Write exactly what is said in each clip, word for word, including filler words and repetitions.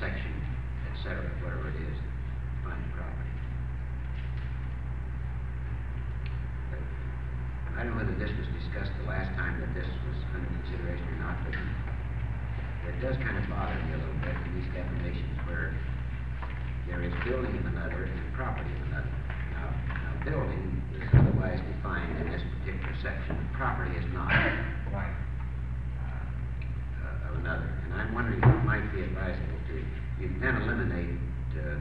intersection, et cetera, whatever it is, defines property. But I don't know whether this was discussed the last time that this was under consideration or not, but it does kind of bother me a little bit in these definitions where there is building of another and property of another. Now, now building is otherwise defined in this particular section. Property is not. Right. Uh, of another. And I'm wondering if it might be advisable to, you can then eliminate uh,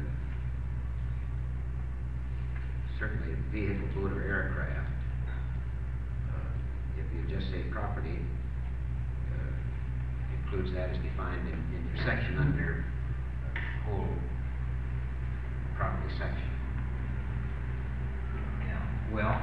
certainly vehicle, boat, or aircraft. Uh, if you just say property, uh, includes that as defined in, in your section under uh, whole property section. Yeah, well,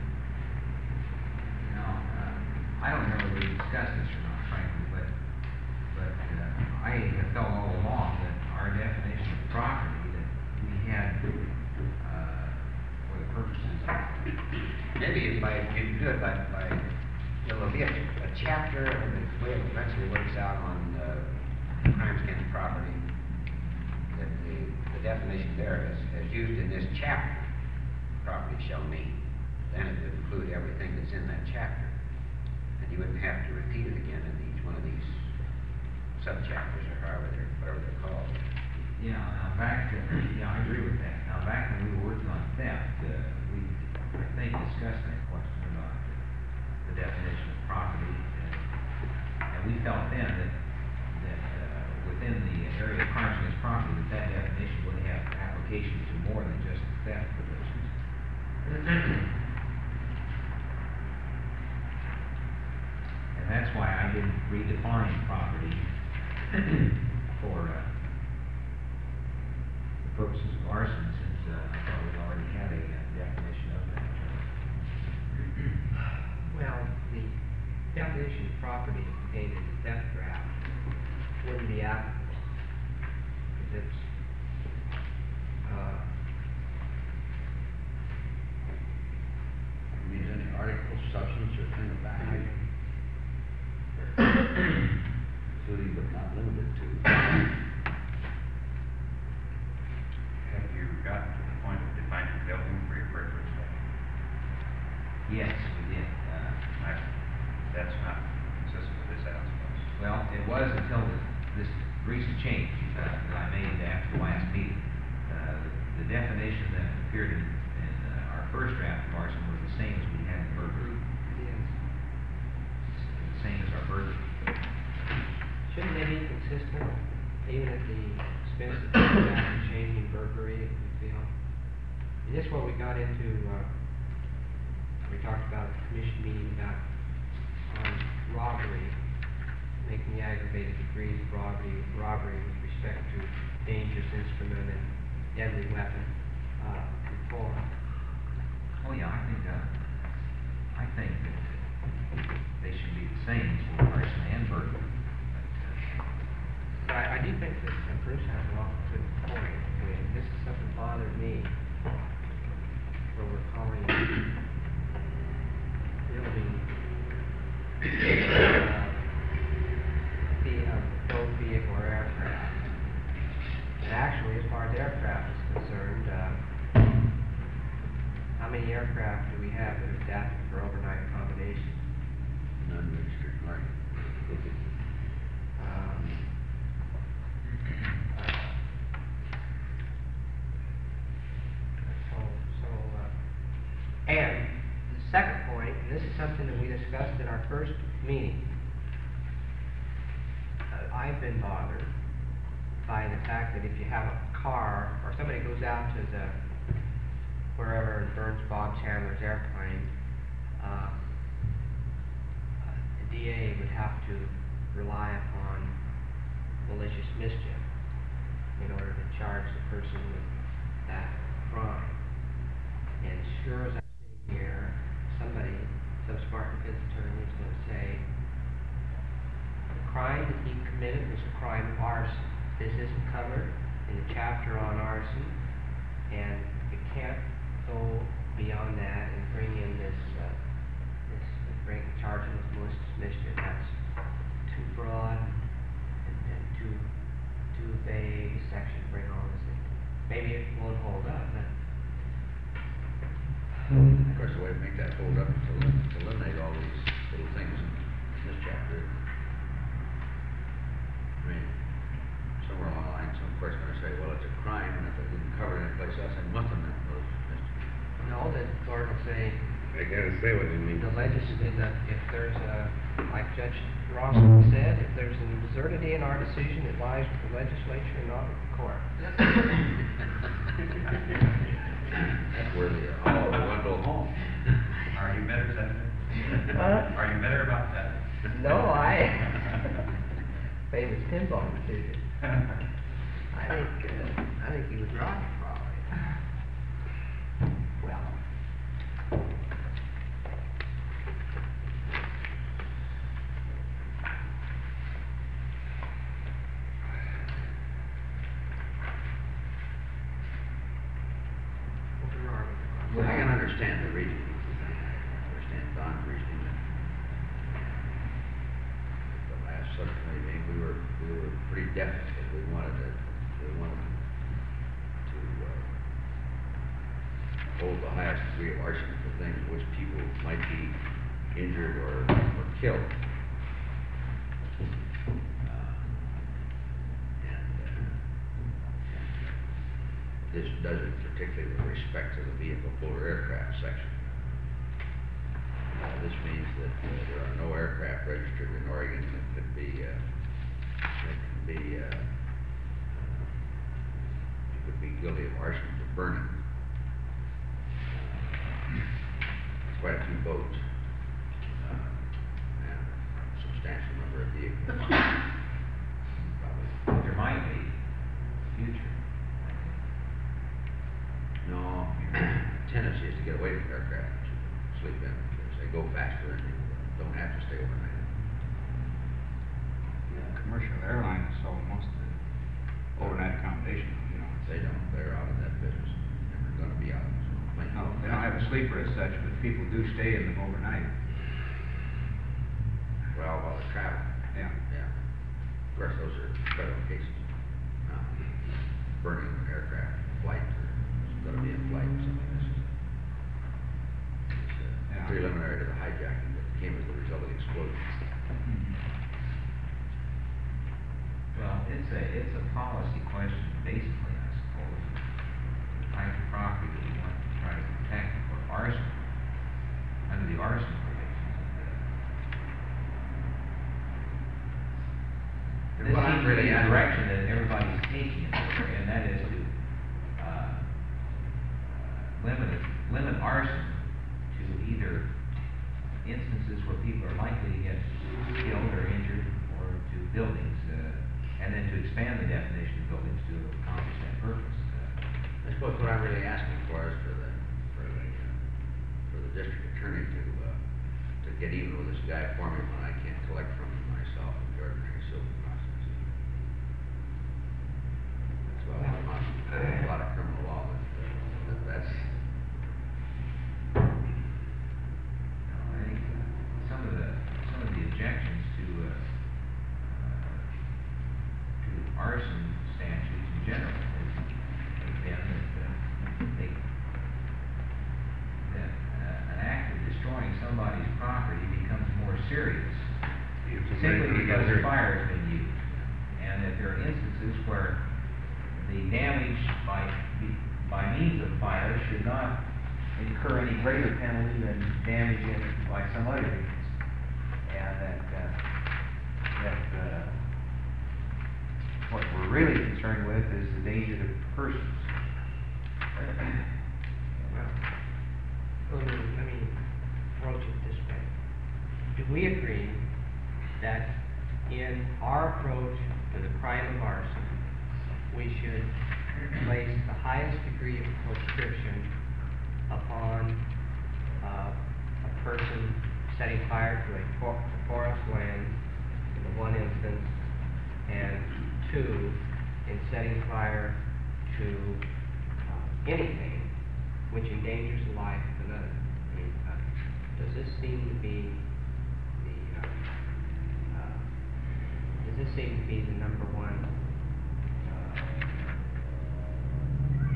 you know, uh, I don't know whether we discussed this or not, frankly, but, but uh, I have felt all along that our definition of property that we had uh, for the purposes of... Maybe if I, you could do it by, by, there will be a, a chapter, and the way it eventually works out on uh, crimes against property, that the, the definition there is, as used in this chapter, property shall mean. Then it would include everything that's in that chapter. And you wouldn't have to repeat it again in each one of these subchapters or however they're, whatever they're called. Yeah, now back, to, yeah, I agree with that. Now back when we were working on theft, uh, we, I think, discussed that question about the definition of property, and, and we felt then that, that uh, within the area of crimes against property, that that definition would have application to more than just theft provisions. And that's why I didn't redefine property for uh, the purposes of arson, since uh, I thought we already had a uh, definition of that term. Well, the definition of property contained in the theft draft wouldn't be applicable, because it's uh, means any article, substance, or thing of value, including but not limited to. Have you gotten to the point of defining building for your purpose? Yes, we did. Uh, I, that's not consistent with this, I don't suppose. well, it was until this, this recent change uh, that I made after the last meeting. Uh, the, the definition that appeared in, in uh, our first draft of arson was the same as we had in burglary. yes. The same as our burglary. Shouldn't they be consistent, even at the expense of after changing burglary, if we feel? And this is what we got into, uh, we talked about at the commission meeting about on robbery, making the aggravated degrees of robbery, robbery with respect to dangerous instrument and deadly weapon, uh, conform. Oh yeah, I think uh, I think that they should be the same for arson and burglary. So I, I do think that uh, Bruce has a lot good point. I mean, this is something that bothered me, where we're calling building uh, the uh, boat, vehicle, or aircraft. And actually, as far as aircraft is concerned, uh, how many aircraft do we have that are adapted for overnight accommodation? None registered, right? Um, So, so, uh, and the second point, and this is something that we discussed in our first meeting. Uh, I've been bothered by the fact that if you have a car, or somebody goes out to the, wherever, and burns Bob Chandler's airplane, uh, the D A would have to rely upon malicious mischief in order to charge the person with that crime. And sure as I'm sitting here, somebody, some smart defense attorney is going to say, the crime that he committed was a crime of arson. This isn't covered in the chapter on arson, and you can't go beyond that and bring in this, uh, this, bring, charge him with malicious mischief. That's too broad and, and too, too vague, maybe it won't hold up, but Of course, the way to make that hold up is to elim- to eliminate all these little things in this chapter. I mean, somewhere along the line, some person's gonna say, well, it's a crime, and if it didn't cover it anyplace else, I must have meant those misdemeanors. no, the court will say, They gotta say what they mean. the legislature, that if there's a, like Judge Rawson said, if there's an absurdity in our decision, it lies with the legislature and not with the court. That's worthy of all the Wendell home. Are you better, Senator? Huh? Are you better about that? No, I, famous pinball decision. I think, uh, I think he was right, probably. Well. Well, I can understand the reasoning. I understand Don's reasoning. The last subcommittee meeting, we were, we were pretty definite that we wanted to, we wanted to, uh, hold the highest degree of arson for things in which people might be injured or, or killed. Uh, And, uh, this does it particularly with respect to the vehicle pulled aircraft section. Uh, this means that uh, there are no aircraft registered in Oregon that could be, uh, that can be, uh, uh, could be guilty of arson for burning. Uh, Quite a few boats, uh, and a substantial number of vehicles. Probably. There might be future. No, tendency is to get away from aircraft, sleep in, because they go faster and you don't have to stay overnight. Yeah, commercial airlines sold most of the overnight accommodation, you know. They don't, they're out of that business, never gonna be out. No, they don't have a sleeper as such, but people do stay in them overnight. Well, while they're traveling, Yeah. yeah. Of course, those are federal cases. Now, burning an aircraft flight, or it's gonna be a flight or something, this is, it's uh, Yeah. preliminary to the hijacking that came as the result of the explosion. Well, it's a, it's a policy question, basically, I suppose. The type of property that we want to try to protect for arson, under the arson provisions of the. And This what I'm seems to really be the asking- direction that everybody's taking in this area, and that is to, uh, limit, it- limit arson to either instances where people are likely to get killed or injured, or to buildings, uh, and then to expand the definition of buildings to accomplish that purpose. Uh, I suppose what I'm really asking for is for the, for the, uh, for the district attorney to, uh, to get even with this guy for me when I can't collect from him myself in the ordinary civil process. That's why I'm on a lot of criminal law, that, that, that's, No, I think uh, some of the, some of the objections to, uh, uh, to arson statutes in general has has been that, uh, they, that, uh, an act of destroying somebody's property becomes more serious simply because a fire has been used. And that there are instances where the damage by, by means of fire should not incur any greater penalty than damage in by some other means. And that, uh, that, uh, what we're really concerned with is the danger to persons. Well, let me, let me approach it this way. Do we agree that in our approach to the crime of arson, we should place the highest degree of proscription upon uh, a person setting fire to a for- to forest land, in the one instance, and two, in setting fire to uh, anything which endangers the life of another? I mean, uh, does this seem to be the, uh, uh, does this seem to be the number one uh,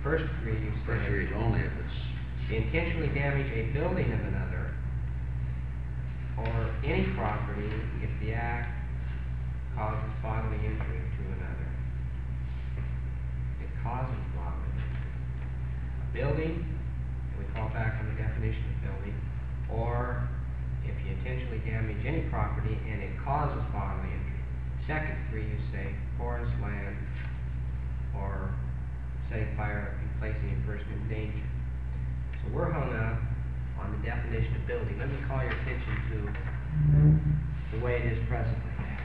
first degree, you First degree say, is only if it's, intentionally damage a building of another or any property if the act causes bodily injury to another. It causes bodily injury. A building, and we fall back on the definition of building, or if you intentionally damage any property and it causes bodily injury. Second degree, you say forest, land, or setting fire and placing a person in danger. So we're hung up on the definition of building. Let me call your attention to the way it is presently.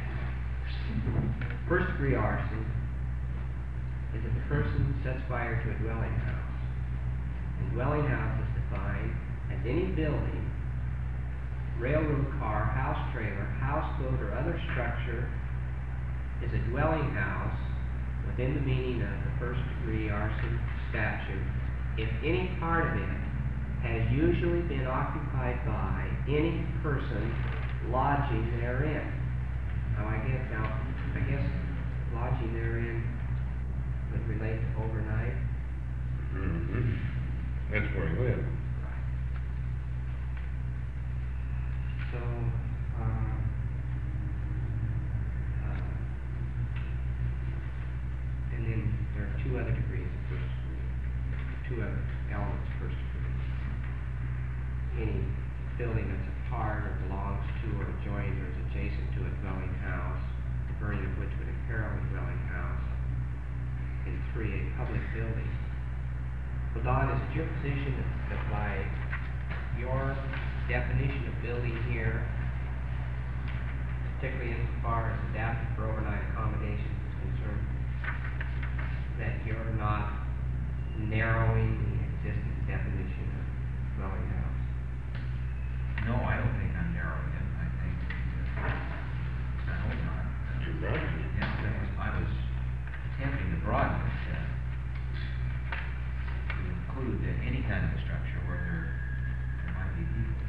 First degree arson is if a person sets fire to a dwelling house. A dwelling house is defined as any building, railroad car, house trailer, houseboat, or other structure is a dwelling house within the meaning of the first degree arson statute if any part of it has usually been occupied by any person lodging therein. Now I guess now I guess lodging therein would relate to overnight. Mm-hmm. That's where he lives. Right. So, um, uh, and then there are two other degrees of first degree, two other elements of first degree. Any building that's a part or belongs to or adjoins or is adjacent to a dwelling house, the burning of which would imperil the dwelling house. And three, a public building. Well, Don, is it your position that, that by your definition of building here, particularly insofar as adapted for overnight accommodation is concerned, that you're not narrowing the existing definition of dwelling house? No, I don't think I'm narrowing it. I think, uh, I hope not. Uh, Too broad. Yeah, that was, I was attempting to broaden it, uh, to include uh, any kind of a structure where there, there might be people.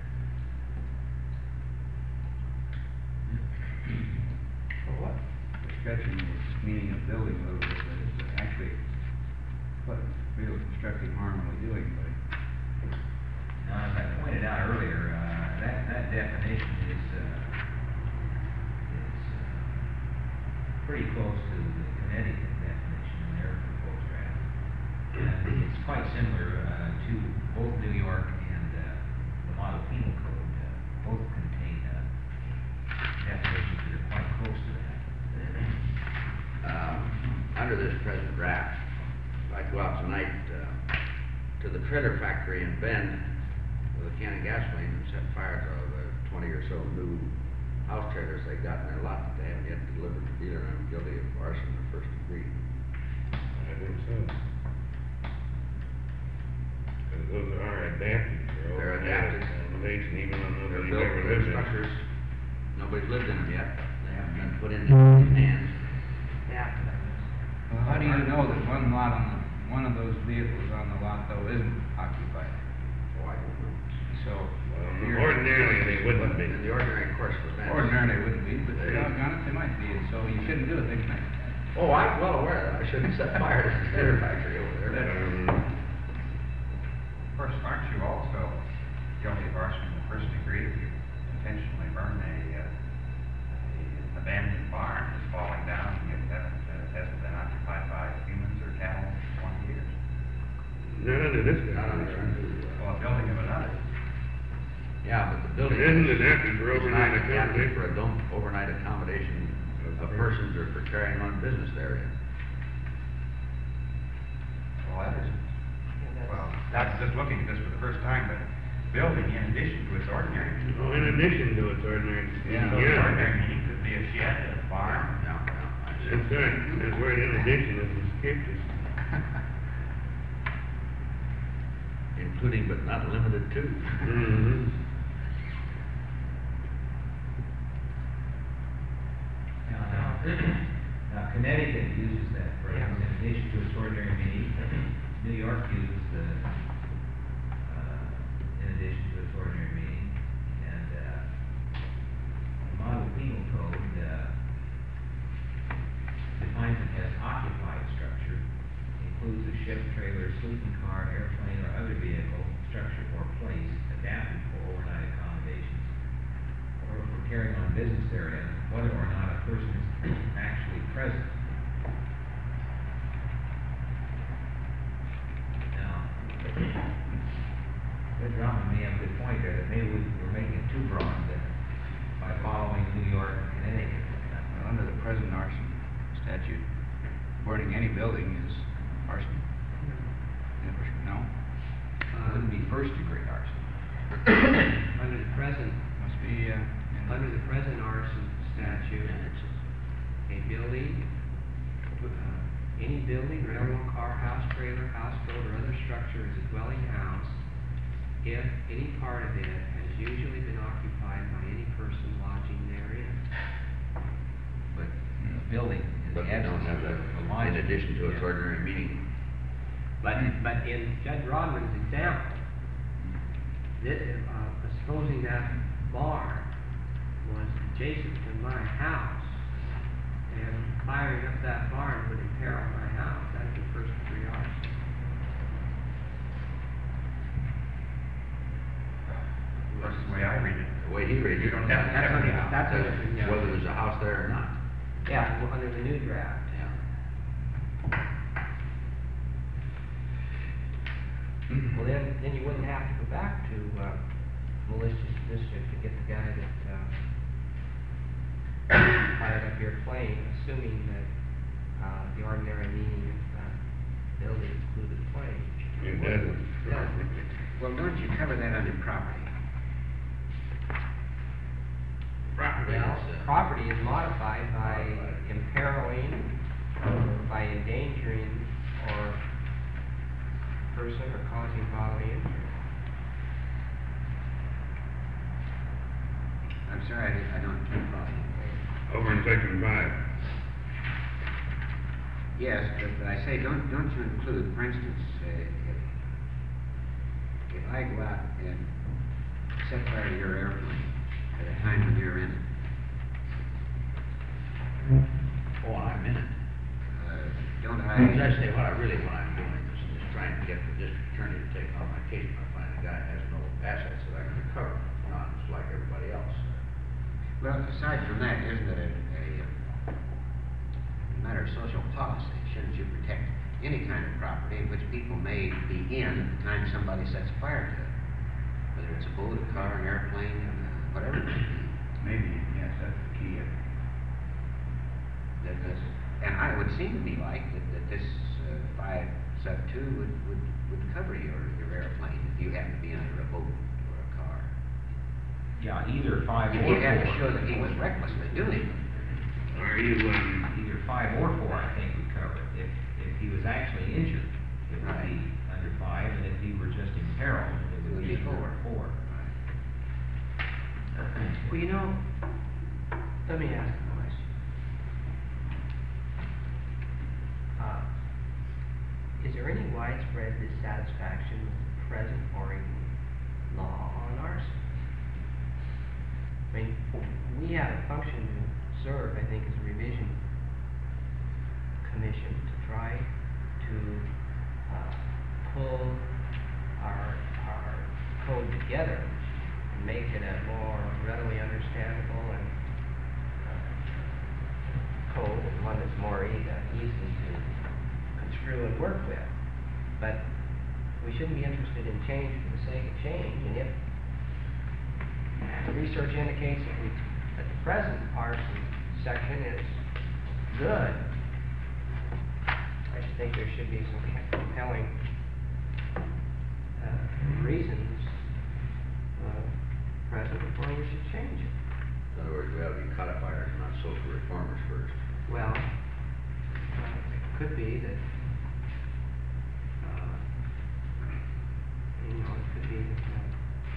For what? Stretching the meaning of building a little bit, but it's actually what real constructive harm are we doing by Now, as I pointed out earlier, uh, that, that definition is, uh, is, uh, pretty close to the Connecticut definition in their proposed draft. And it's quite similar, uh, to both New York and, uh, the Model Penal Code, uh, both contain, uh, definitions that are quite close to that. um, under this present draft, if I go out tonight, uh, to the trailer factory in Bend with a can of gasoline and set fire to the twenty or so new house trailers they got in their lot that they haven't yet delivered to the dealer, and I'm guilty of arson in the first degree. I think so. Because those are adapted for They're overnight adapted. accommodation, even though They're nobody's built ever for lived in. structures, nobody's lived in them yet, they haven't been put in anybody's hands. Yeah. Well, how do you know that one lot on the, one of those vehicles on the lot though isn't occupied? Oh, I don't know. So. Well, you're- ordinarily, they wouldn't be. In the ordinary course of events. Ordinarily they wouldn't be, but They- doggone it, they might be, and so you shouldn't do it, they can. Oh, I'm well aware that I shouldn't set fire to the trailer factory over there. Um, Of course, aren't you also guilty of arson in the first degree if you intentionally burn a, uh, a abandoned barn that's falling down and it hasn't, uh, hasn't been occupied by humans or cattle for twenty years? Not under this Not under, definition. uh, Well, a building of another. yeah, but the building. It isn't adapted for is overnight not adapted accommodation. for a dom- overnight accommodation of persons or for carrying on business therein. Well, that isn't. And that's- Well, I'm just looking at this for the first time, but building in addition to its ordinary. Oh, in addition to its ordinary, Yeah, yeah. the ordinary meaning could be a shed, a barn. Yeah, yeah, I see. That's right, that's where in addition is escaped us. Including but not limited to. Mm-hmm. Now, now, now Connecticut uses that phrase Yeah. in addition to its ordinary meaning. New York uses the, uh, in addition to its ordinary meaning. And, uh, the Model Penal Code, uh, defines it as occupied structure, includes a ship, trailer, sleeping car, airplane, or other vehicle, structure, or place adapted for overnight accommodations, or for carrying on business therein, whether or not a person is actually present. Now, Judge Robin may have a good point there, that maybe we- we're making it too broad, that by following New York and Connecticut. Well, under the present arson statute, burning any building is arson. Never, no? It wouldn't be first degree arson. Under the present, Must be, uh, in- under the present arson statute, a building, uh, any building, railroad car, house, trailer, houseboat, or other structure is a dwelling house if any part of it has usually been occupied by any person lodging therein. But the building is But the they don't absence have of that, the in logic. addition to its Yeah. ordinary meaning. But, but in Judge Rodman's example, this, uh, supposing that barn was adjacent to my house, and firing up that barn would imperil my house, that'd be first degree arson. That's the way I read it. The way he reads it. You don't have to That's have under- it out. that's under- Says yeah. Whether there's a house there or not. Yeah, well, under the new draft. Yeah. Well, then, then you wouldn't have to go back to, uh, malicious mischief to get the guy that, uh, fired up your plane, assuming that, uh, the ordinary meaning of that building included plane. It doesn't. Yeah. Well, don't you cover that under property? Property Well, is, uh, property is modified by Modified. imperiling, or by endangering, or person or causing bodily injury. I'm sorry, I didn't- I don't keep following. Over in section five. Yes, but, but I say, don't, don't you include, for instance, uh, if, if I go out and set fire to your airplane at a time when you're in it, oh, I'm in it. uh, don't As I? I say, what I really, what I'm doing is, is trying to get the district attorney to take on my case when I find a guy has no assets that I can recover, not just like everybody else. Well, aside from that, isn't it a, a, a matter of social policy? Shouldn't you protect any kind of property in which people may be in at the time somebody sets fire to it? Whether it's a boat, a car, an airplane, uh, whatever it may be. maybe, yes, that's the key. That this, and I would seem to me like that, that this uh, five sub two would, would, would cover your, your airplane if you happen to be under a boat or a car. Yeah, either five or You four. have to show that he was recklessly doing it. Are you, um, Either five or four, I think, would cover it. If, if he was actually injured, it would Right. be under five, and if he were just imperiled, it would be under four. Well, you know, let me ask a question. Uh, is there any widespread dissatisfaction with the present Oregon law on arson? I mean, we have a function to serve, I think, as a revision commission to try to, uh, pull our, our code together and make it a more readily understandable and, uh, code, and one that's more e- uh, easy to construe and work with. But we shouldn't be interested in change for the sake of change, and if the research indicates that we, that the present arson section is good, I should think there should be some compelling, uh, reasons, uh, present before we should change it. In other words, we ought to be codifiers, not social reformers first. Well, uh, it could be that, uh, you know, it could be that, uh,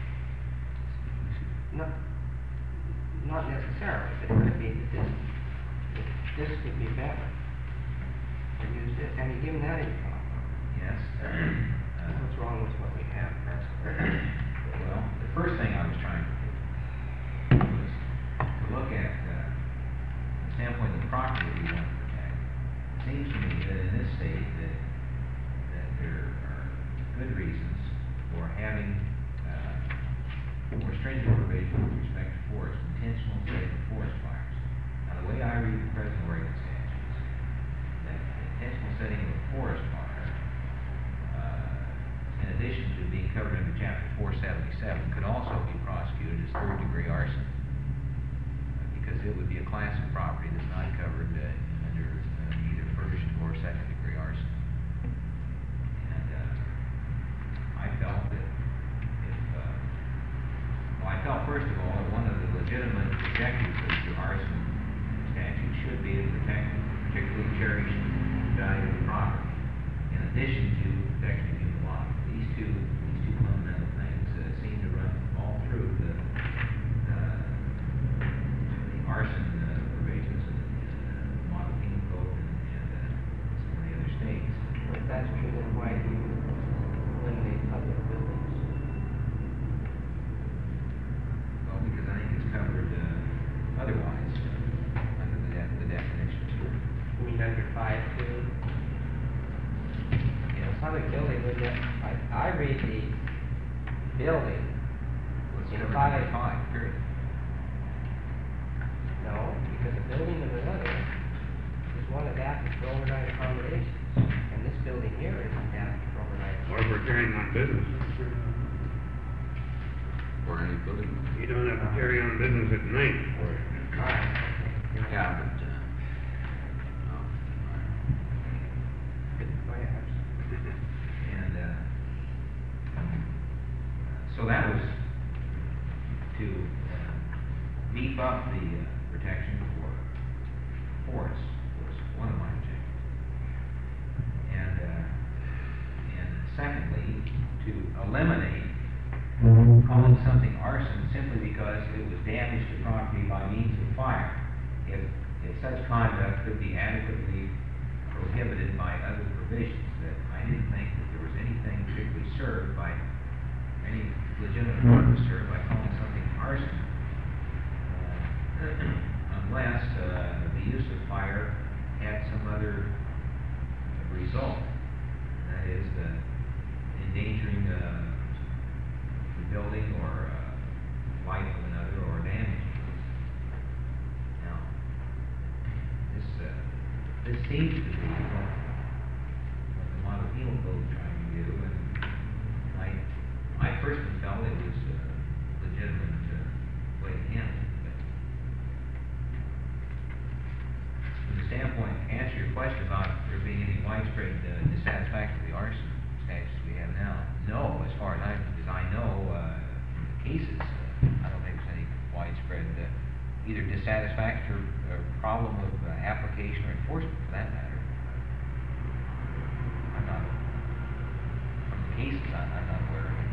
not, not necessarily, but it could be that this, that this could be better. Or use this, have you given that any thought? Yes. Uh, What's wrong with what we have presently? Well, the first thing I was trying to do was to look at, uh, the standpoint of the property we want to protect. It seems to me that in this state, that, that setting of a forest fire, uh, in addition to being covered under chapter four seventy-seven, could also be prosecuted as third degree arson. uh, Because it would be a class of property that's not covered uh, under uh, either first or second degree arson. And, uh, I felt that if, uh, well, I felt first of all, that one of the legitimate objectives of the arson statute should be to protect particularly cherished value of property, in addition to protection of human life. These two, these two fundamental things uh, seem to run all through the, uh, the arson uh, provisions in the model penal code and, and uh, some of the other states. If that's true, then why do you eliminate public buildings? Well, because I think it's covered uh, otherwise uh, under the, de- the definitions. I mean, under five two? You know, public building would not, I, I read the building What's in covered five. under five, period. No, because the building of another is one adapted for overnight accommodations. And this building here is adapted for overnight. Or if we're carrying on business. Or any building. You don't have to carry on business at night. Alright. Yeah, but, uh, no, all Go ahead. And, uh, so that was to uh, beef up the uh, protection for forests, was one of my objectives. And, uh, and secondly, to eliminate calling something arson simply because it was damage to property by means of fire. If, if such conduct could be adequately prohibited by other provisions, that I didn't think that there was anything particularly served by, any legitimate purpose served by calling something arson, uh, unless uh, the use of fire had some other result. That is, the endangering uh, the building or uh, life of another or damaging it. Now, this, uh, this seems to be what, what the model penal code is trying to do, and I, I personally felt it was a legitimate uh, way to handle it. But from the standpoint, to answer your question about there being any widespread uh, dissatisfaction with the arson statutes we have now, no, as far as I, as I know, uh, from the cases, uh, I don't think there's any widespread uh, either dissatisfaction or, or problem of uh, application or enforcement for that matter. I'm not, from the cases, I'm, I'm not aware of it.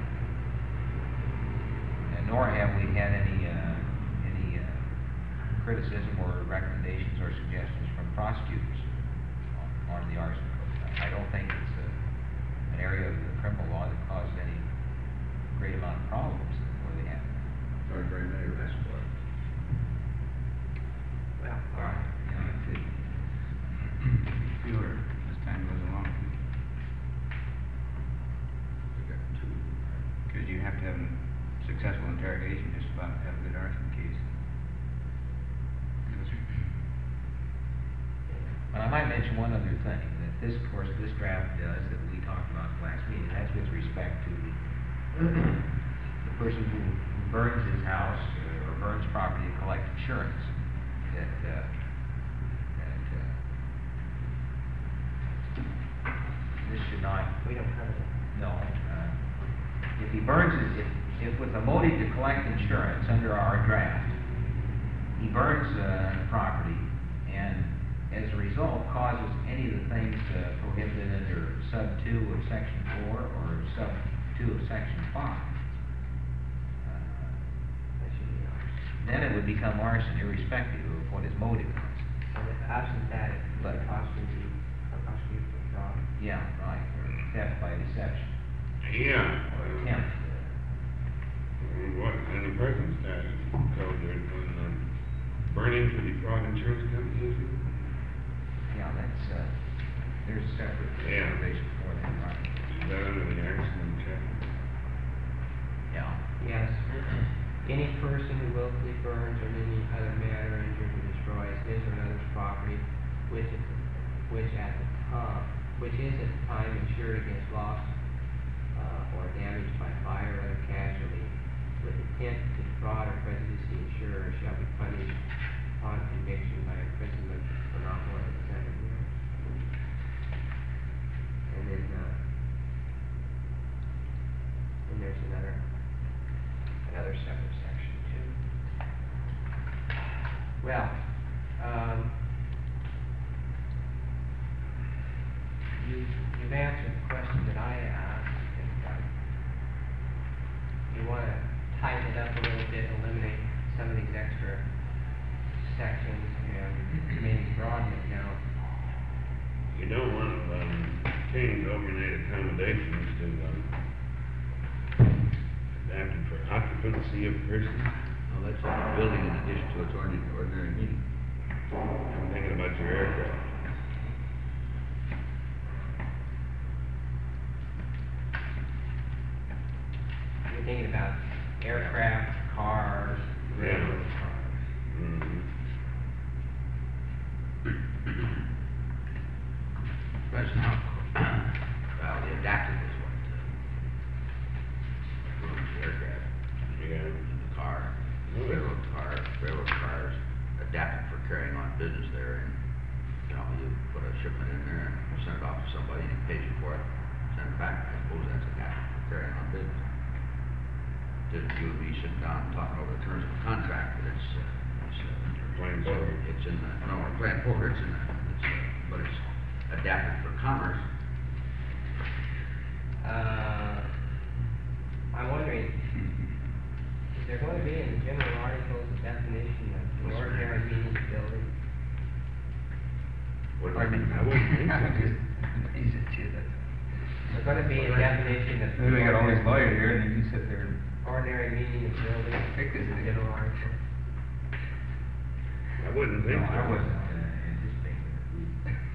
And nor have we had any, uh, any uh, criticism or recommendations or suggestions from prosecutors on, on the arson code. I don't think it's uh, an area of the criminal law that caused any great amount of problems where they have. Sorry, very many arrests for it. Well, All right. Yeah, that's it. Fewer as time goes along. We got two. Because you have to have a successful interrogation just about to have a good arson case. But I might mention one other thing, that this, of course, this draft does, that we talked about last meeting, that's with respect to the person who burns his house uh, or burns property to collect insurance, that, uh, that, uh, this should not, we don't cover that. no, uh, if he burns his, if, if with a motive to collect insurance under our draft, he burns, uh, property and as a result causes any of the things uh, prohibited under sub two of section four or sub two of section five, uh, That should be ours. then it would become arson irrespective of what his motive was. And if absent that, it But- could possibly be a prosecution for fraud. Yeah, right, or theft by deception, Yeah. or uh, attempt. uh, What, in the present statute code, there's one, um, burning to defraud insurance companies? Yeah, that's, uh, there's a separate Yeah. provision for that, right? Is that under the arson chapter? Yeah. Yes. Any person who willfully burns or in any other manner injures or destroys his or another's property, which, which at the uh, which is at the time insured against loss, uh, or damage by fire or other casualty, with intent to defraud or prejudice the insurer, shall be punished upon conviction by imprisonment for not more than seven years. And then, uh, and there's another, another separate section too. Well, um, you, you've answered the question that I asked, and, uh, you wanna tighten it up a little bit, eliminate some of these extra sections, and maybe broaden it down. You don't want to, um, change overnight accommodations to, um, adapted for occupancy of persons. Well, that's a building in addition to its ordinary, ordinary meaning. I'm thinking about your aircraft. You're thinking about aircraft, cars, railroad cars. Mm-hmm. Depends on how, well, the adapted is what, uh, ruins the aircraft. Yeah. And the car, railroad car, railroad cars adapted for carrying on business there, and, you know, you put a shipment in there and send it off to somebody and he pays you for it, send it back, I suppose that's adapted for carrying on business. Just you and me sitting down and talking over the terms of the contract, but it's, uh, it's, uh, Playing so poker. it's in the, no, we're playing poker, it's in the, it's, uh, but it's adapted for commerce. Uh, I'm wondering, is there going to be in the general articles a definition of the ordinary meaning of building? What, Pardon me? I wouldn't think so. Just, he said, gee, that's. There's going to be a definition of. Then we got all these lawyers here, and then you sit there and. Ordinary meaning of building, Pick this in the thing. general article. I wouldn't think No, so. I wasn't uh, anticipating that we.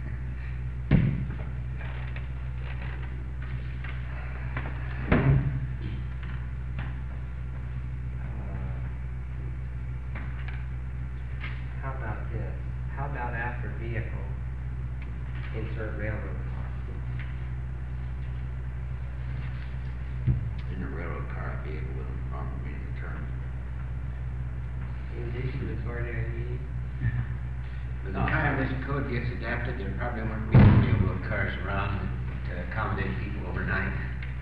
How about this? How about after vehicle, insert railroad car? In a railroad car, a vehicle with a normal meaning of the term. In addition to its ordinary meaning? By the time this code gets adapted, there probably won't be railroad cars around to accommodate people overnight.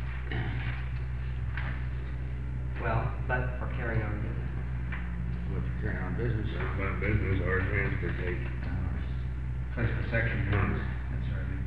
Well, but for carrying on business. What you carry on business. About business or transportation. That's for section one, that's right.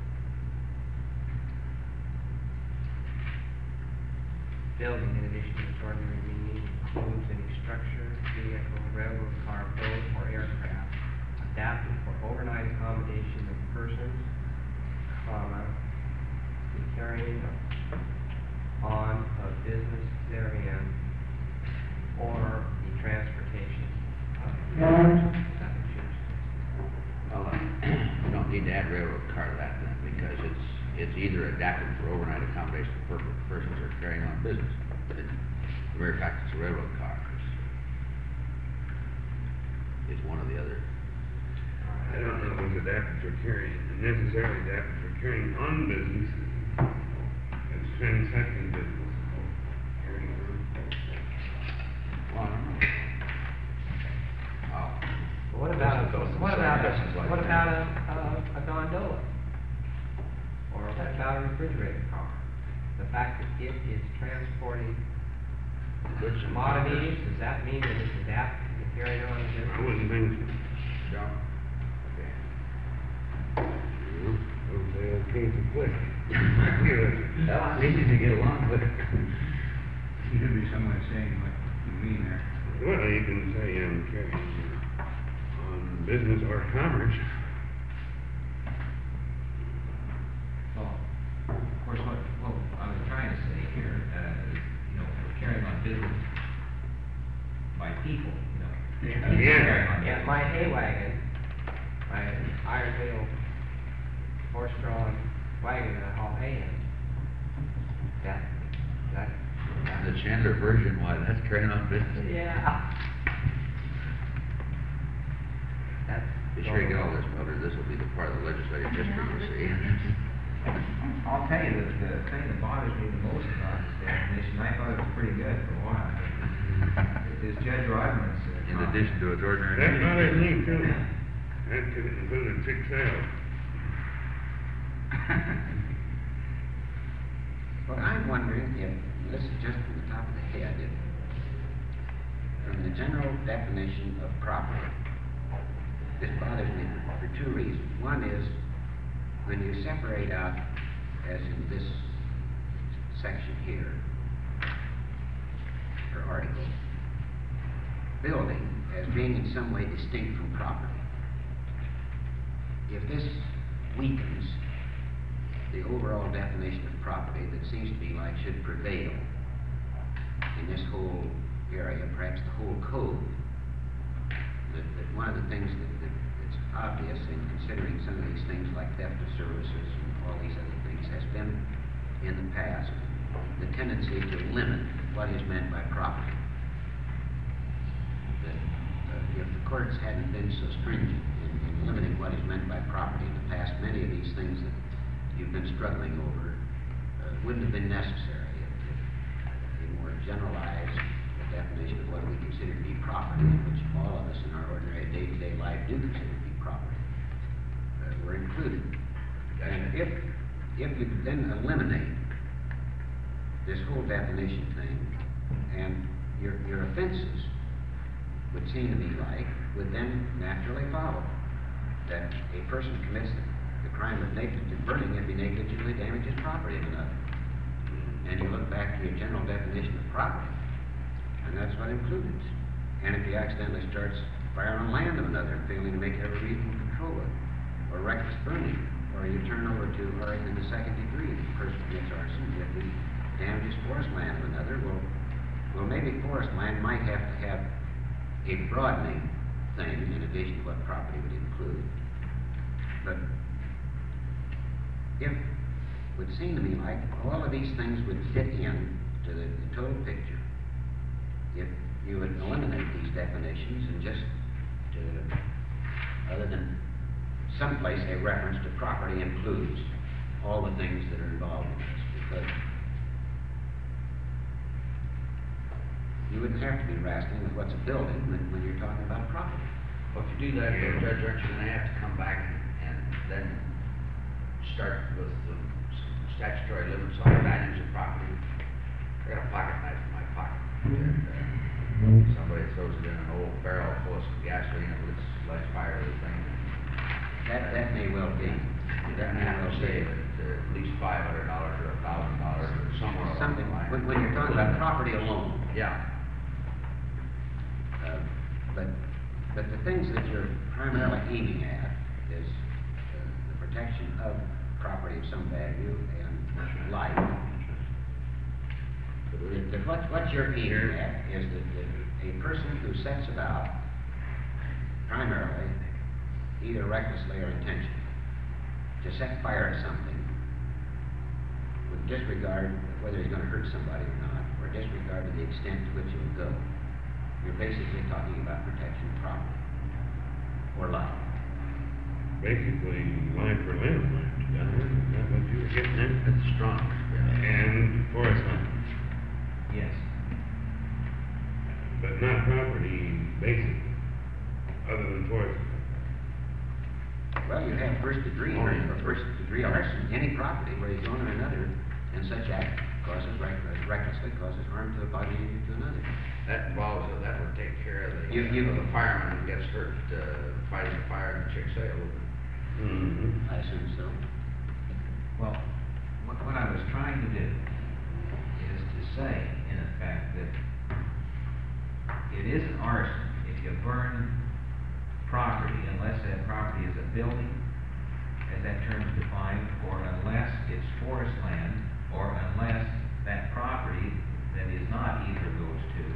Building, in addition to its ordinary meaning, includes any structure, vehicle, railroad car, boat, or aircraft adapted for overnight accommodation of persons, comma, the carrying on of business therein, or the transportation of passengers. Well, uh, we don't need to add railroad car to that then, because it's, it's either adapted for overnight accommodation of per- persons or carrying on business. But it- the very fact it's a railroad car is, is one or the other. I don't know if it's adapted for carrying, necessarily adapted for carrying on business. It's transacting business. Carrying on. Well, I don't know. Wow. What about, a- Those- what those about, a- definitions like what that. about a, a, a gondola? Or what about a refrigerator car? The fact that it is transporting Goods and commodities, does that mean that it's adapted to carry on I business? wouldn't think so. Yeah. Okay. Those are things to quick. Well, it's easy to get along with. You should be somewhere saying what you mean there. Well, you can say, um, carrying on business or commerce. Well, of course, what, what I was trying to say here, uh, is, you know, we're carrying on business by people, you know. Yeah. People carrying on Yeah, business. my hay wagon, my iron wheel, horse-drawn wagon that I haul hay in, that, that, The Chandler version, why, that's carrying on business. yeah. That's, Be sure you get all this, Mildred, this will be the part of the legislative history you see. I'll tell you, the, the thing that bothers me the most about this definition, I thought it was pretty good for a while, is Judge Rodman's. uh, In comment. addition to its ordinary. That's bothers me too. That could have included six sales. Well, I'm wondering if, this is just from the top of the head, if, from the general definition of property, this bothers me for, for two reasons. One is, when you separate out, as in this section here, or article, building as being in some way distinct from property, if this weakens the overall definition of property that seems to be like should prevail in this whole area, perhaps the whole code, that, that one of the things that, that, that's obvious in considering some of these things like theft of services and all these other things has been, in the past, the tendency to limit what is meant by property. That uh, if the courts hadn't been so stringent in, in limiting what is meant by property in the past, many of these things that you've been struggling over uh, wouldn't have been necessary if, if a more generalized definition of what we consider to be property, which all of us in our ordinary day-to-day life do consider to be property, uh, were included. And if, if you could then eliminate this whole definition thing, and your, your offenses would seem to me like, would then naturally follow. That a person commits the the crime of negligent burning if he negligently damages property of another. And you look back to your general definition of property, and that's what included. And if he accidentally starts fire on land of another and failing to make every reasonable control it, or reckless burning, or you turn over to, or in the second degree, if the person commits arson, if he damages forest land of another, well, well, maybe forest land might have to have a broadening thing in addition to what property would include. But if, it would seem to me like all of these things would fit in to the, the total picture if you would eliminate these definitions and just, uh, other than someplace a reference to property includes all the things that are involved in this, because you wouldn't have to be wrestling with what's a building when, when you're talking about property. Well, if you do that, though, Judge, aren't you gonna have to come back and, and then start with the statutory limits on the values of property? I got a pocket knife in my pocket, and, uh, somebody throws it in an old barrel full of gasoline, and let's, let's fire the thing. That, that may well be. You're That gonna may have well to be. save it, uh, at least five hundred dollars or a thousand dollars or somewhere along Something, the line. when, when you're talking about property alone, Yeah, uh, but, but the things that you're primarily aiming at is uh, the protection of property of some value and life. The- the- What, what you're aiming at is that, that a person who sets about primarily, either recklessly or intentionally, to set fire to something with disregard of whether he's going to hurt somebody or not, or disregard to the extent to which it will go, you're basically talking about protection of property or life. Basically, life for limb, is that what you were getting at? it's strong, yeah. And forest land, Yes. but not property, basically, other than forest. Well, you have first degree, or or first degree arson, any property where the owner or another in such act causes reck- recklessly causes harm to a body injury to another. That involves, uh, that would take care of the, You- you- of the fireman who gets hurt, uh, fighting a fire in the chick sale. Mm-hmm. I assume so. Well, what, what I was trying to do is to say, in effect, that it isn't arson if you burn property, unless that property is a building, as that term is defined, or unless it's forest land, or unless that property that is not either of those two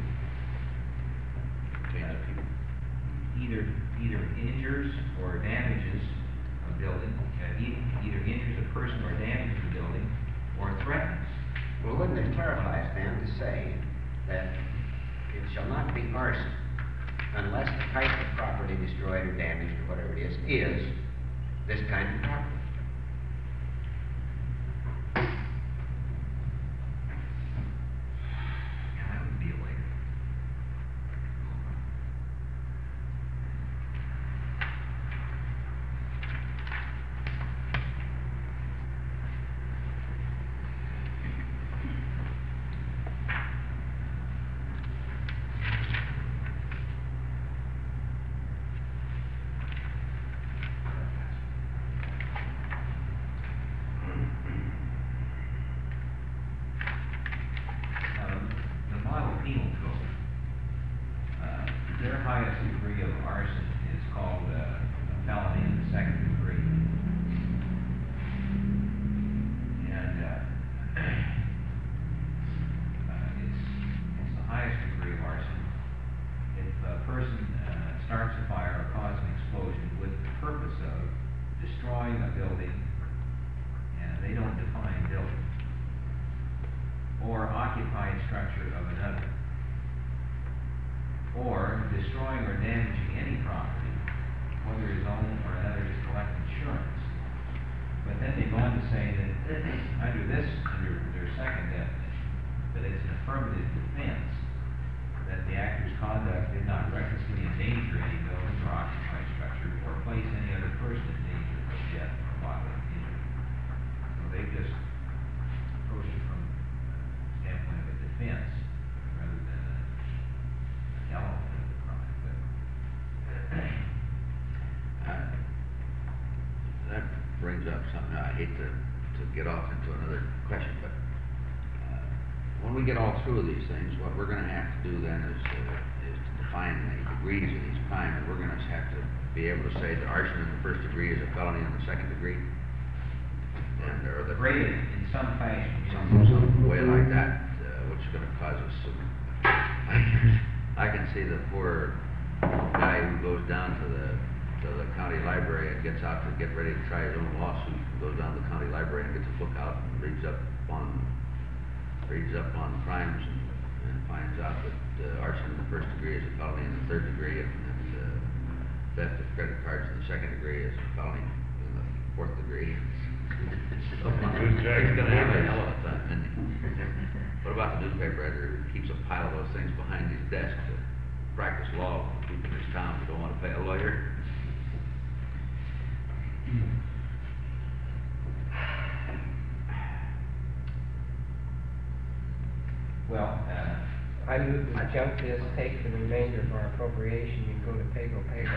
uh, either, either injures or damages a building, uh, e- either injures a person or damages a building, or threatens. Well, wouldn't it clarify it then to say that it shall not be arson unless the type of property destroyed or damaged or whatever it is, is this kind of property. Yeah, that would be a way. Now, the, the model penal code, uh, their highest degree of arson is called uh, a felony in the second degree. And uh, uh, it's, it's the highest degree of arson. If a person uh, starts a fire or causes an explosion with the purpose of destroying a building, and they don't define building, or occupied structure of another, or destroying or damaging any property, whether his own or another, to collect insurance. But then they go on to say that under this, under their second definition, that it's an affirmative defense that the actor's conduct did not recklessly endanger any building or occupied structure or place any other person in danger of death or bodily injury. So they just approach it from the standpoint of a defense rather than a, an element of the crime. But Uh, That brings up something, I hate to, to get off into another question, but uh, when we get all through these things, what we're gonna have to do then is, uh, is to define the degrees of each crime, and we're gonna have to be able to say that arson in the first degree is a felony in the second degree. And, or the. graded in some fashion. Some, some way like that, uh, which is gonna cause us some, I can, I can see the poor guy who goes down to the, to the county library and gets out to get ready to try his own lawsuit, goes down to the county library and gets a book out and reads up on, reads up on crimes and, and finds out that uh, arson in the first degree is a felony in the third degree, and, and uh, theft of credit cards in the second degree is a felony in the fourth degree. Who's He's dragging gonna have a papers? hell of a time, isn't he? What about the newspaper editor who keeps a pile of those things behind his desk to practice law for people in his town who don't wanna pay a lawyer? Well, uh, I move to junk this, take the remainder of our appropriation and go to Pago Pago.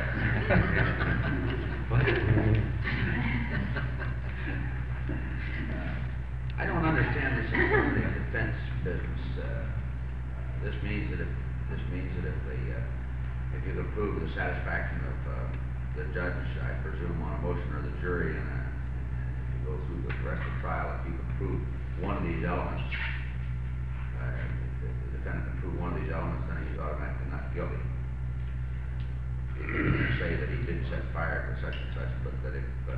I don't understand this affirmative defense business. Uh, This means that if, this means that if the, uh, if you can prove the satisfaction of, uh, the judge, I presume on a motion, or the jury, and, uh, and if you go through the rest of the trial, if you can prove one of these elements, uh, if the defendant can prove one of these elements, then he's automatically not guilty. You can say that he did set fire to such and such, but that it, but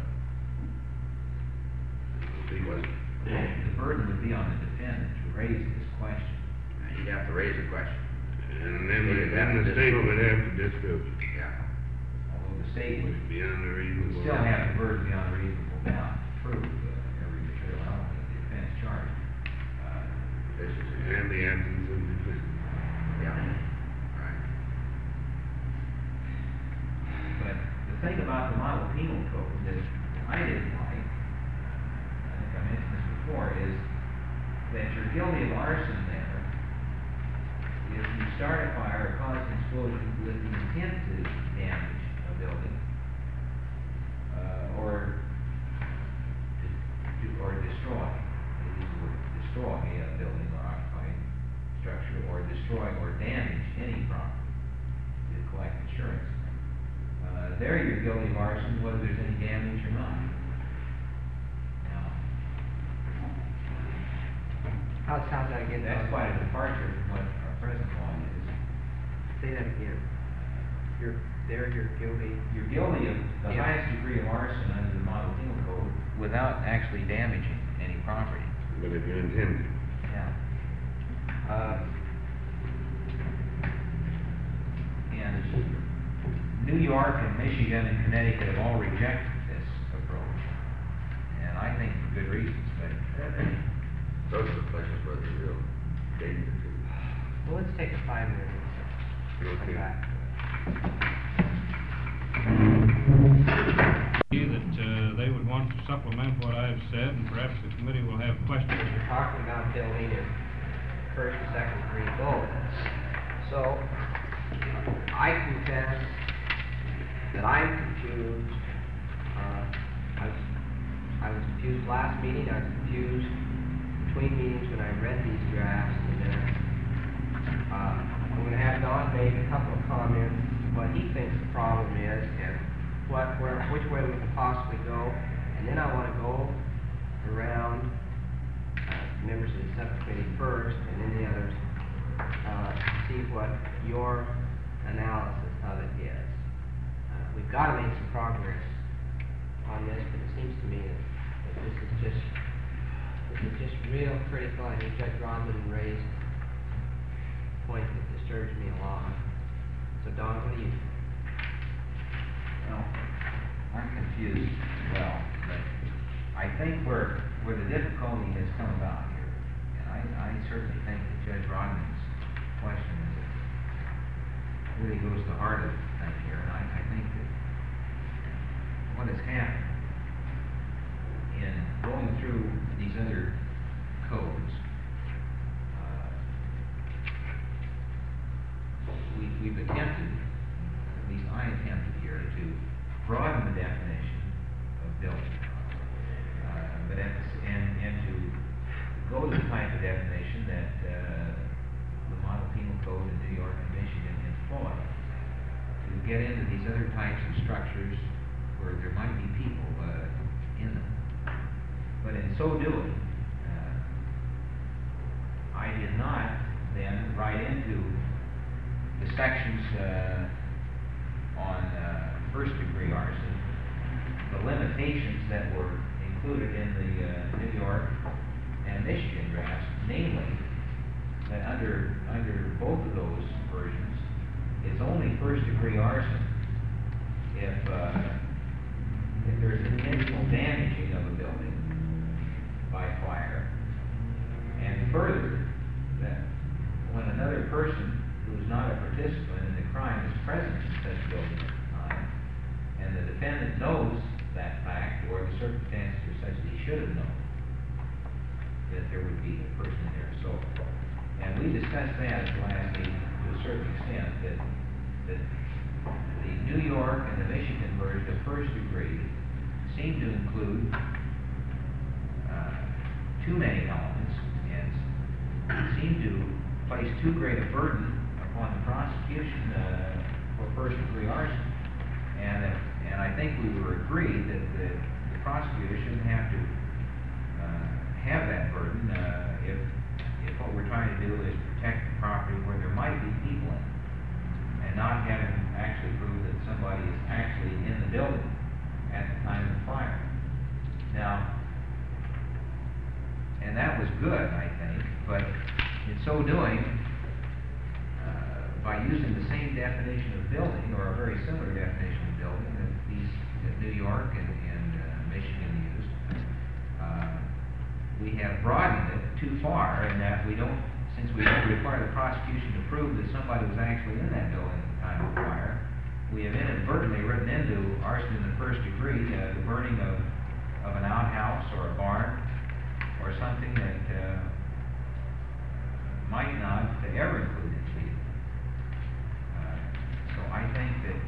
if he wasn't. the burden would be on the defendant to raise this question. And you'd have to raise the question. And then, You'd the- have then to the state disprove would it. have to disprove it. Yeah. Although the state would Beyond a reasonable would still doubt. have the burden beyond a reasonable doubt to prove uh, every material element of the offense charge. Uh, This is. And the absence of defense. Yeah. Right. But the thing about the model penal code that I didn't like, I think I mentioned this before, is that you're guilty of arson there if you start a fire or cause an explosion with the intent to damage a building, uh, or to, to, or destroy, they use the word destroy a building or occupied structure, or destroy or damage any property to collect insurance. Uh, there you're guilty of arson whether there's any damage or not. Now, How's, how's that again? that's quite a departure from what our present law is. Say that again. You're, there you're guilty. You're guilty of the Yeah. highest degree of arson under the model penal code without actually damaging any property. But if you intend to. Yeah. Uh, and New York and Michigan and Connecticut have all rejected this approach. And I think for good reasons, but Those are the places where the real danger to. Well, let's take a five minute recess. Come Okay. back. that uh, they would want to supplement what I have said, and perhaps the committee will have questions. We're talking about building in first and second degree buildings. So, I confess that I'm confused. Uh, I was, I was confused last meeting, I was confused between meetings when I read these drafts, and then, uh, I'm gonna have Don make a couple of comments, what he thinks the problem is, and what, where, which way we can possibly go, and then I wanna go around, uh, members of the subcommittee first, and then the others, uh, see what your analysis of it is. Uh, we've gotta make some progress on this, but it seems to me that, that this is just, this is just real critical. I think Judge Rodman raised a point that disturbs me a lot. So Don, what do you? Well, I'm confused as well, but I think where, where the difficulty has come about here, and I, I certainly think that Judge Rodman's question is, really goes to the heart of the thing here, and I, I think that what has happened in going through these other codes, uh, we, we've attempted, at least I attempted here, to broaden the definition of building. Uh, but at the, s- and, and to go to the type of definition that, uh, the model penal code in New York and Michigan employ, to get into these other types of structures where there might be people, uh, in them. But in so doing, uh, I did not then write into the sections, uh, on, uh, first degree arson, the limitations that were included in the, uh, New York and Michigan drafts, namely, that under, under both of those versions, it's only first degree arson if, uh, if there's intentional damaging of a building by fire, and further, that when another person who's not a participant in the crime is present in such building at the time, and the defendant knows that fact, or the circumstances are such that he should have known that there would be a person there. So, and we discussed that at the last meeting to a certain extent, that, that the New York and the Michigan version of first degree seem to include uh, too many elements and seem to place too great a burden upon the prosecution uh, for first degree arson. And, uh, and I think we were agreed that the, the prosecutor shouldn't have to uh, have that burden uh, if, if what we're trying to do is protect the property where there might be people in it, and not have him actually prove that somebody is actually in the building at the time of the fire. Now, and that was good, I think, but in so doing, uh, by using the same definition of building, or a very similar definition of building that these, that New York and, and uh, Michigan used, uh, we have broadened it too far in that we don't, since we don't require the prosecution to prove that somebody was actually in that building at the time of the fire, we have inadvertently written into arson in the first degree, uh, the burning of, of an outhouse or a barn, or something that, uh, might not ever include its people. Uh, so I think that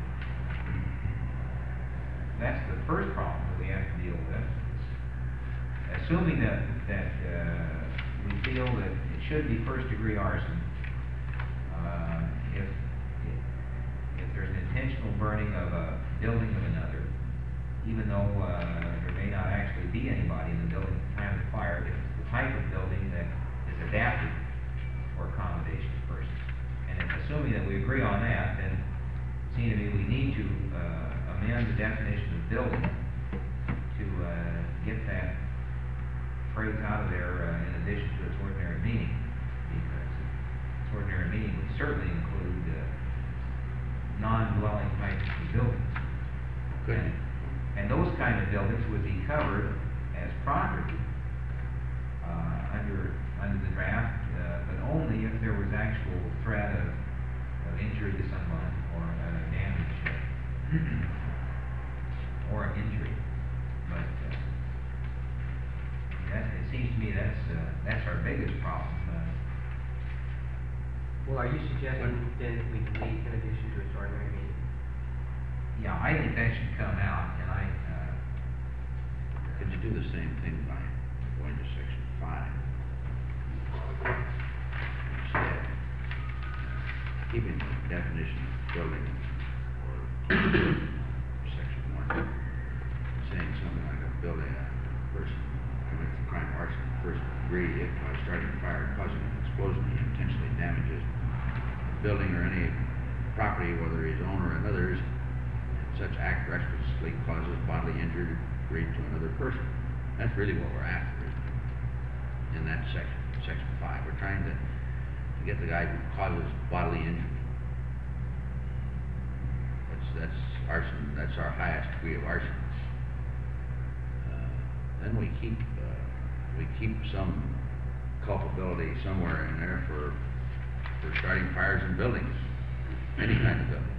that's the first problem that we have to deal with. Assuming that, that, uh, we feel that it should be first degree arson, uh, if, if, if there's an intentional burning of a building of another, even though, uh, there may not actually be anybody in the building at the time of the fire, if it's the type of building that is adapted for accommodation of persons. And if, assuming that we agree on that, then it seems to me we need to, uh, amend the definition of building to, uh, get that phrase out of there, uh, in addition to its ordinary meaning, because its ordinary meaning would certainly include, uh, non-dwelling types of buildings. Could And- And those kind of buildings would be covered as property, uh, under, under the draft, uh, but only if there was actual threat of, of injury to someone or uh, damage, uh, or injury. But, uh, that, it seems to me that's, uh, that's our biggest problem. Uh, Well, are you suggesting then that we delete in addition to extraordinary meeting? Yeah, I think that should come out, and I, uh, Could you do the same thing by going to section five? Instead, keeping the definition of building or section one, saying something like a building, a person commits a crime of arson in the first degree if by starting a fire, causing an explosion, he intentionally damages the building or any property, whether he's owner or another's. Such act recklessly causes bodily injury to another person. That's really what we're after, isn't it? In that section, section five, we're trying to, to get the guy who causes bodily injury. That's, that's arson, that's our highest degree of arson. Uh, then we keep, uh, we keep some culpability somewhere in there for, for starting fires in buildings, any kind of building.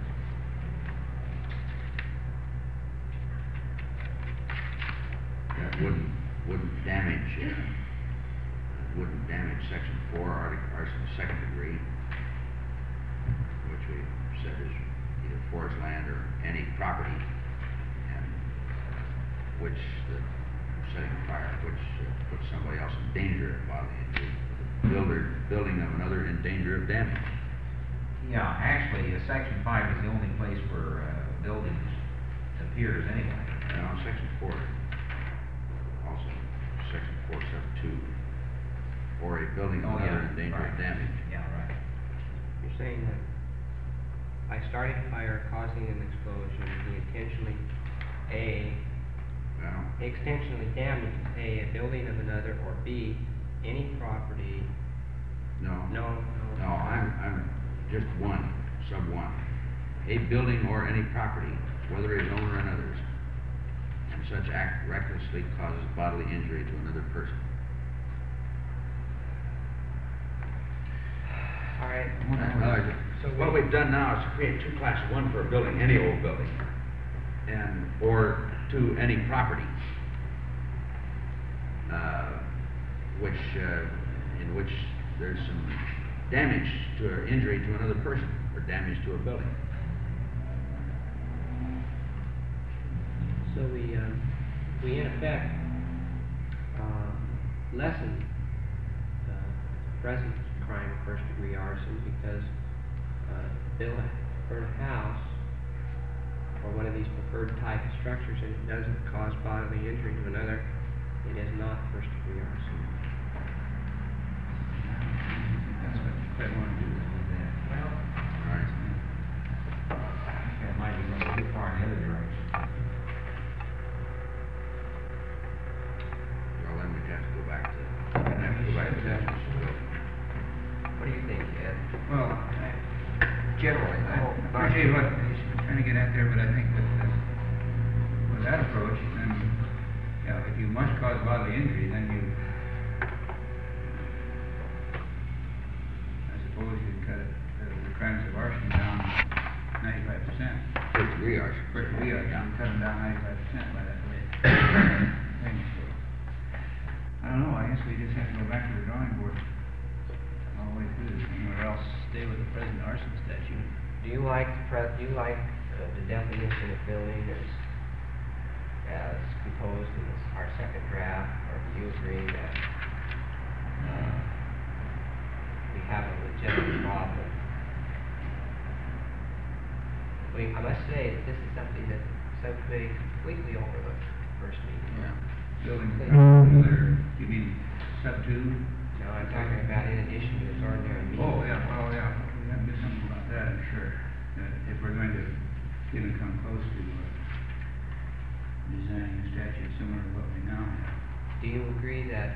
That wouldn't, wouldn't damage, uh, wouldn't damage section four, article, arson second degree, which we said is either forest land or any property, and which the setting a fire, which uh, puts somebody else in danger of bodily injury, the builder, building of another in danger of damage. yeah, actually, uh, section five is the only place where, uh, buildings appears anyway. Now, section four, also, section four, sub two, or a building of Oh, yeah, another in danger of right. damage. Yeah, right. You're saying that by starting a fire, causing an explosion, he intentionally, A, Well, intentionally damages, A, a building of another, or B, any property, no. no, no. No, I'm, I'm, just one, sub one. A building or any property, whether his owner or another's, and such act recklessly causes bodily injury to another person. All right, Uh, So What we- we've done now is create two classes, one for a building, any old building, and, or to any property, uh, which, uh, in which there's some damage to, or injury to another person, or damage to a building. So we, um, we in effect, uh, lessen the present crime of first degree arson because, uh, build a, burn a house or one of these preferred type of structures and it doesn't cause bodily injury to another, it is not first degree arson. That's what I want to do. Well, All right. I think that might be going too far in the other direction. Well, then we'd have to go back to, we'd have to go back to definition of building. What do you think, Ed? Well, I, Generally, I I, appreciate what he's trying to get at there, but I think with, the- with that approach, then, you know, if you must cause bodily injury, then you, I suppose you'd cut it, uh, the crimes of arson down ninety-five percent. First degree arson. First degree arson, you cut them down ninety-five percent by that way. Thing, so, I don't know, I guess we just have to go back to the drawing board all the way through this thing, or else stay with the present arson statute. Do you like, the pre- do you like uh, the definition of building as, as composed in this, our second draft, or do you agree that, uh, we have a legitimate problem? We, I must say that this is something that subcommittee completely overlooked first meeting. Yeah. Building, Mhm. other, you mean sub two? No, I'm talking about in addition to this ordinary meeting. Oh, yeah, well, yeah, we gotta do something about that, I'm sure, uh, if we're going to even come close to, uh, designing a statute similar to what we now have. Do you agree that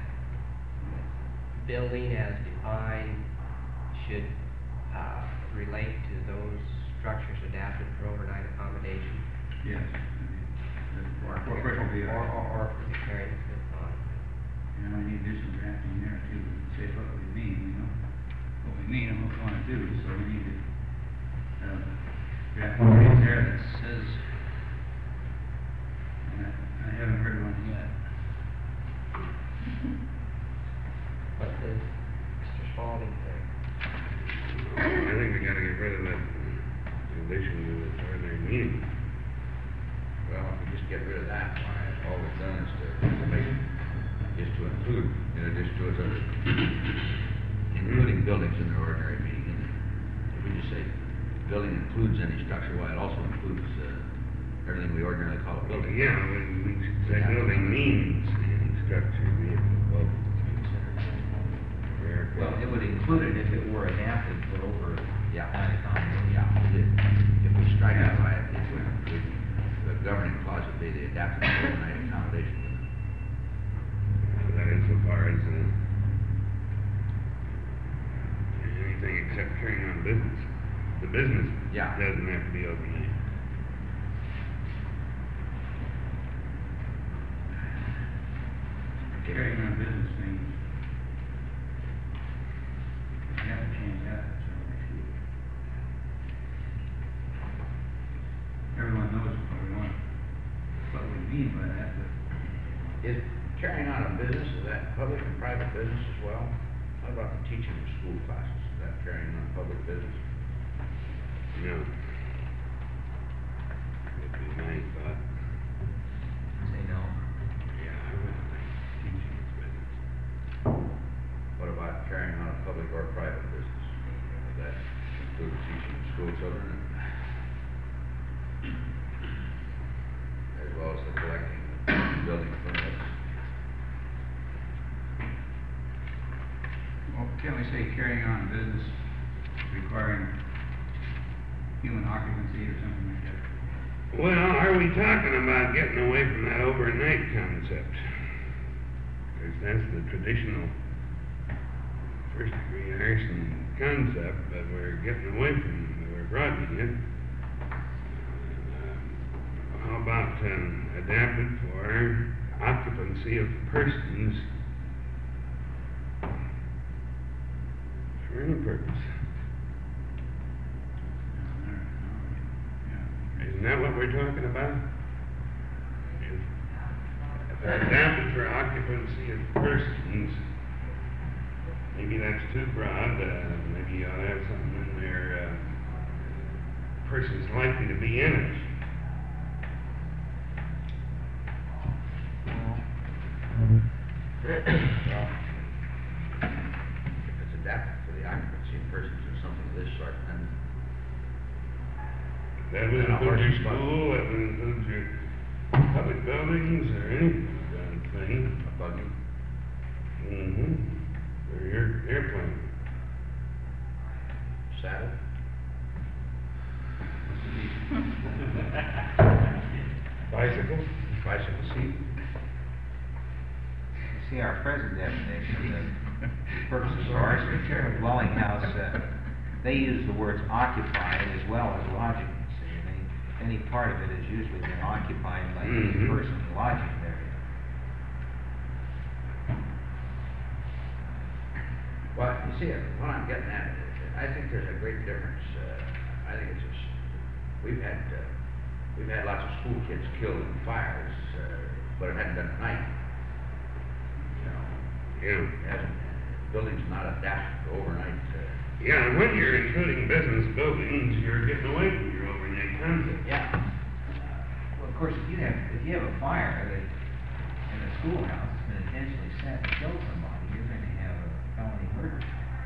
building as defined should, uh, relate to those structures adapted for overnight accommodation. Yes. Or, For personal or, vehicle. or, or for the carrying of goods on. You know, we need to do some drafting there too, say what we mean, you know, what we mean and what we wanna do, so we need to, uh, draft one right there that says, and I, I haven't heard one yet. What did Mister Spalding think? I think we gotta get rid of that condition of the ordinary meeting. Well, if we just get rid of that, why, all we've done is to, to make, is to include, in addition to its other, including buildings in the ordinary meeting. And if we just say, building includes any structure, why, it also includes, uh, everything we ordinarily call a building. Yeah, we, we should say building means any structure, be it above. Well, it would include it if it were adapted for over Yeah. night accommodation. Yeah, if, if we strike out by it, it would, would, the governing clause would be the adapted overnight accommodation. So that insofar as, uh, anything except carrying on business. The business Yeah. doesn't have to be overnight. Carrying on business means, we have to change that, so next week. Everyone knows what we want, what we mean by that, but Is carrying on a business, is that public and private business as well? How about the teaching of school classes, is that carrying on public business? No. Would be my thought. Say no. Yeah, I would think teaching is business. What about carrying on a public or private business? Would that include teaching school children? As well as the collecting of building permits? Well, can't we say carrying on business requiring human occupancy or something like that? Well, are we talking about getting away from that overnight concept? Because that's the traditional first degree arson concept, but we're getting away from, we're broadening it. Uh, How about, um, adapted for occupancy of persons for any purpose? Isn't that what we're talking about? If if they're adapted for occupancy of persons, maybe that's too broad, uh, maybe you ought to have something in there, uh, persons likely to be in it. Well, if it's adapted for the occupancy of persons or something of this sort, then That would And a include your horse buggy. school, that would include your public buildings, or any kind of thing. a buggy, Mm-hmm. Or your airplane. saddle, Bicycle? bicycle seat. See, our present definition, the purposes of our dwelling house, uh, they use the words occupied as well as lodging. See, they, any part of it is usually been occupied by any Mhm. person lodging there. Well, you see, what I'm getting at, I think there's a great difference, uh, I think it's just, we've had, uh, we've had lots of school kids killed in fires, uh, but it hadn't been at night. You know, Yeah. it hasn't, buildings not adapted to overnight, uh, Yeah, and when you're including business buildings, you're getting away from your overnight concept. yeah. Well, of course, if you have, if you have a fire that, in a schoolhouse, that's been intentionally set to kill somebody, you're gonna have a felony murder.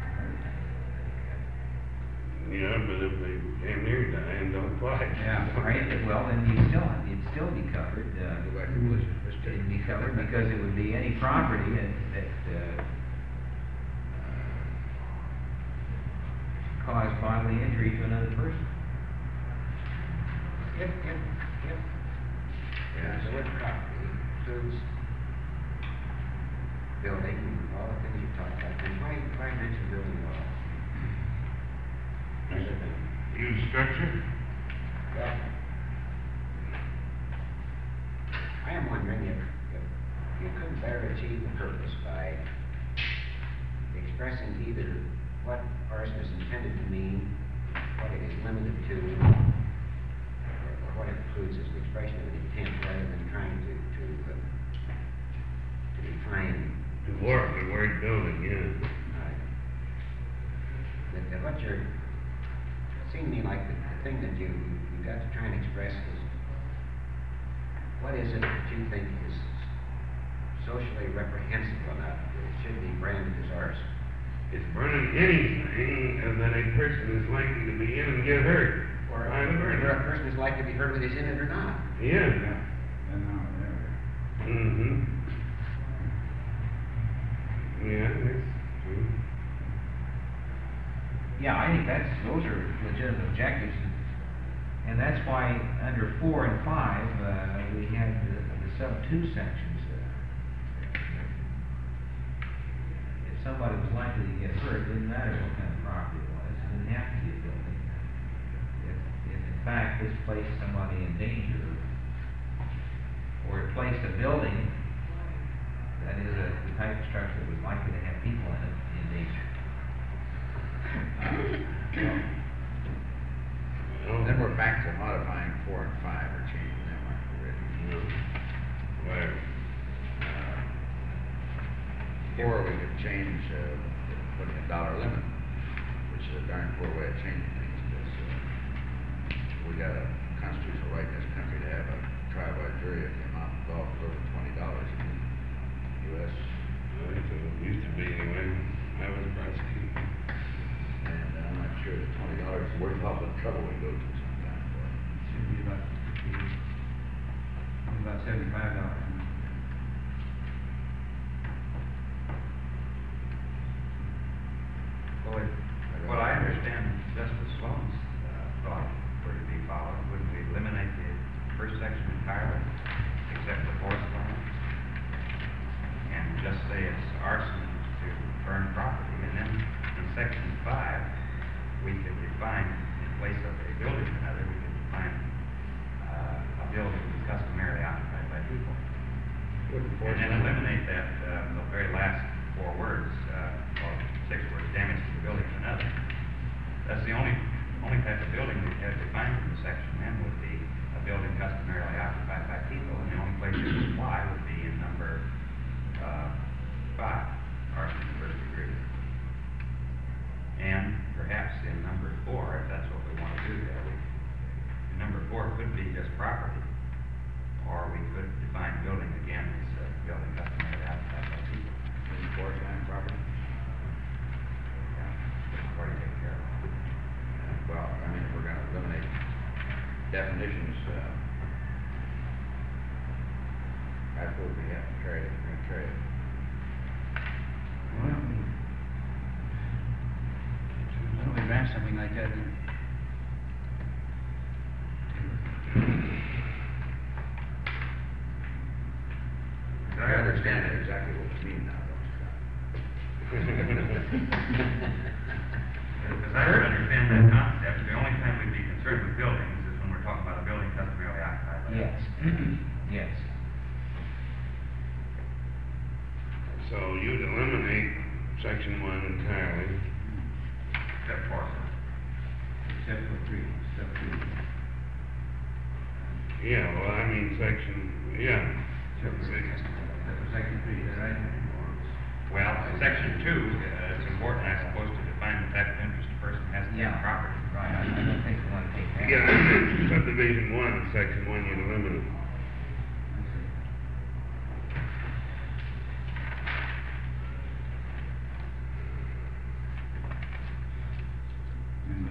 Yeah, but if they damn near die and don't fly. Yeah, right, well, then you'd still, you'd still be covered, uh, Go back to Wilson, Mister it'd be covered because it would be any property that, that, uh, caused bodily injury to another person. If, if, if, Yeah. the word property includes building, all the things you talked about, then why, why mention building at all? Rather than use structure? Well, I am wondering if, if you couldn't better achieve the purpose by expressing either what arson is intended to mean, what it is limited to, or, or what it includes as an expression of an intent, rather than trying to, to, uh, to define. To work, the word building, yeah. Right. That, that what you're, it seemed to me like the, the thing that you, you, you got to try and express is, what is it that you think is socially reprehensible enough that it should be branded as arson? It's burning anything uh, that a person is likely to be in and get hurt. Or by the burning. whether a person is likely to be hurt whether he's in it or not. Yeah. And now, there. Mm-hmm. Yeah, that's true. Yeah, I think that's, those are legitimate objectives, and- and that's why under four and five, uh, we had the, the sub-two sections. uh, If somebody was likely to get hurt, it didn't matter what kind of property it was, it didn't have to be a building. If, if in fact this placed somebody in danger, or it placed a building, that is a, the type of structure that was likely to have people in it, in danger. Uh, Well, Then we're back to modifying four and five, or changing them like already. no. Where? Uh, Four, we could change, uh, putting a dollar limit, which is a darn poor way of changing things, because, uh, we got a constitutional right in this country to have a trial by jury if the amount involved is over twenty dollars in the U S. Well, it used to be anyway, I was prosecuting. And I'm not sure that twenty dollars is worth all the trouble we go to sometimes for it. Should be about, about seventy-five dollars. Well, it- well, I understand Justice Sloan's uh, thought were to be followed. Wouldn't we eliminate the first section entirely, except the fourth one? And just say it's arson to burn property, and then in section five, we could define, in place of a building or another, we could define uh, a building customarily occupied by people. And then eliminate that, uh, the very last four words, uh, or six words, damage to the building of another. That's the only, only type of building we have defined in the section, then would be a building customarily occupied by people, and the only place it would apply would be in number, uh, five, arson in the first degree. And perhaps in number four, if that's what we want to do there, we, number four could be just property, or we could define building again as a building customarily occupied by people. In four time property? Yeah, before you take care of it. Uh, Well, I mean, if we're gonna eliminate definitions, uh, I suppose we have to carry it, we're gonna carry it. Well, we, why don't we draft something like that then? I understand exactly what you mean now, don't you, Scott? As I understand that concept, the only time we'd be concerned with buildings is when we're talking about a building customarily occupied by Yes, yes. So you'd eliminate section one entirely. except for Except for three, except for three. Yeah, well, I mean, section, yeah. Except for, except for section three, is that right? Well, section two, uh, it's important, I suppose, to define the type of interest a person has in Yeah. property. Right, I, I don't think we want to take that. Yeah, subdivision one, section one, you'd eliminate. I see. And,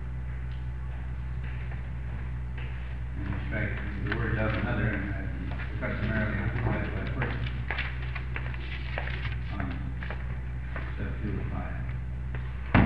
and strike the word of another and uh, customarily occupied by a person. On step two of five.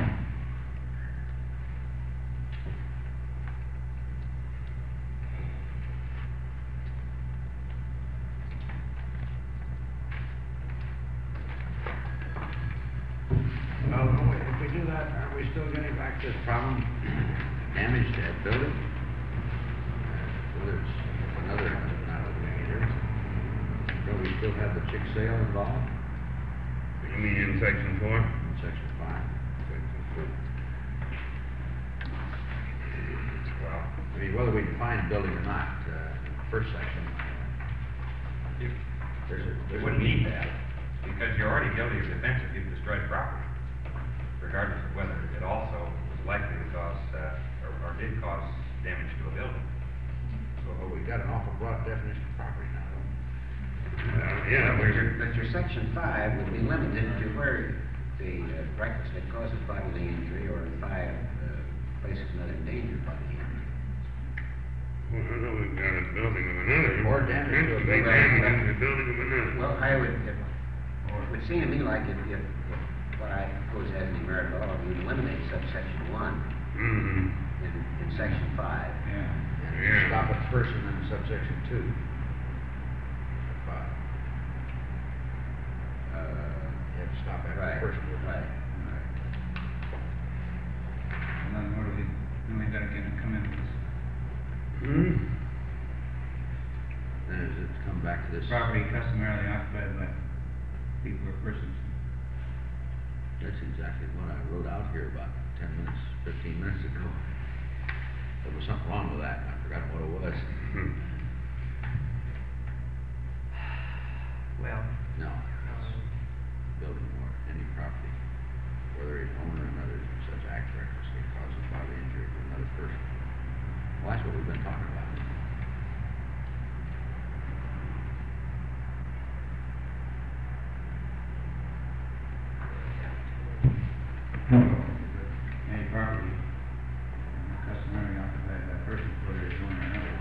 Well, no, if we do that, are we still getting back to this problem damage to that building, uh, whether it's another, not a meter, don't we still have the chick sale involved You mean in section four? in section five? Section four. Well, I mean, whether we define building or not, uh, in the first section, you, there's a, you there's a wouldn't need need. that, because you're already guilty of defense if you've destroyed property, regardless of whether it also was likely to cause, uh, or, or did cause damage to a building. So, well, we got an awful broad definition of property now, don't we? Uh, yeah, But we're, your, but your section five would be limited to where the uh, recklessly causes bodily injury, or five, uh, places another in danger of bodily injury. well, I know we've got a building of another. Or damage to a Intentionally building. damaging the building of another. Well, I would, if, it would seem to me like if, if, if what I propose as an merit law, you eliminate subsection one Mm-hmm. in, in section five. Yeah. And Yeah. stop at person in subsection two. Five. Uh, You have to stop after right, person. right, right. And then what do we, then we gotta get, come in with this Hmm? Then is it come back to this? property customarily occupied by people or persons. That's exactly what I wrote out here about ten minutes, fifteen minutes ago. There was something wrong with that, and I forgot what it was. Hmm. Well, No, um, building or any property, whether its owner and others in such act recklessly causes bodily injury to another person. Well, that's what we've been talking about. Any property customarily occupied by persons, whether it's one or another.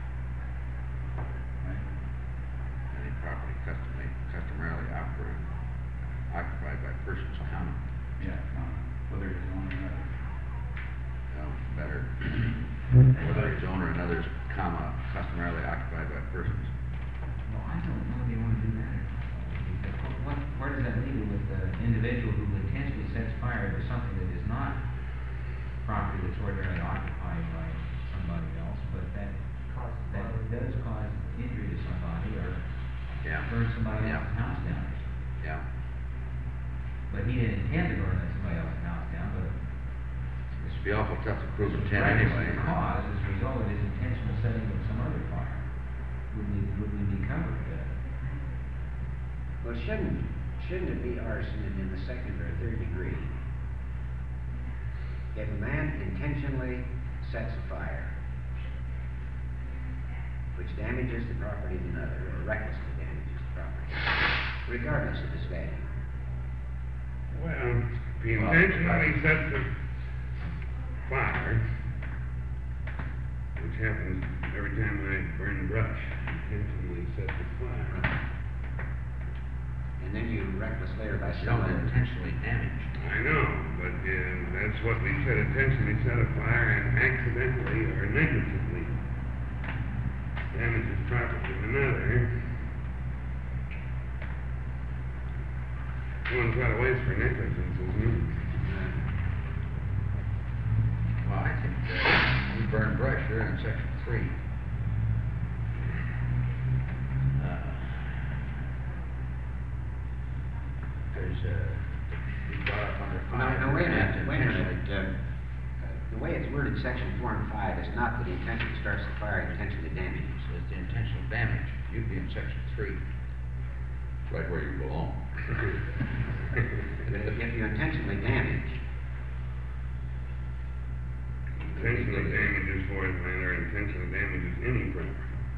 Right? Any property customarily, customarily operate, occupied by persons, comma, Yeah, um, whether it's one or another. well, better, whether its owner and others, comma, customarily occupied by persons. Well, I don't know if you wanna do that. Because what, where does that leave you with the individual who intentionally sets fire to something that is not property that's ordinarily occupied by somebody else, but that, that does cause injury to somebody or Yeah. burn somebody Yeah. else's house down? Yeah. But he didn't intend to burn somebody else's house down, but It's be awful tough to prove intent reckless anyway. cause as a result of his intentional setting of some other fire. Would we, would we be covered for that? Well, shouldn't, shouldn't it be arson in the second or third degree? If a man intentionally sets a fire, which damages the property of another, or recklessly damages the property, regardless of its value. Well, if he intentionally sets a fire, which happens every time I burn brush, intentionally sets a fire. And then you recklessly or by You don't someone. intentionally damage. I know, but uh, that's what we said, intentionally set a fire and accidentally or negligently damages property of another. One's got a ways for negligence, isn't it? Well, I think, uh, we burn brush here in section three. Uh, There's, uh, we brought up under No, five. no, wait a minute, intent wait a intentionally- minute, uh, uh, the way it's worded, section four and five, is not that he intentionally starts the fire, intentionally damages. So it's the intentional damage, you'd be in section three. Right where you belong. But if if you intentionally damage, Intentional damages for it, man, or intentional damages any property.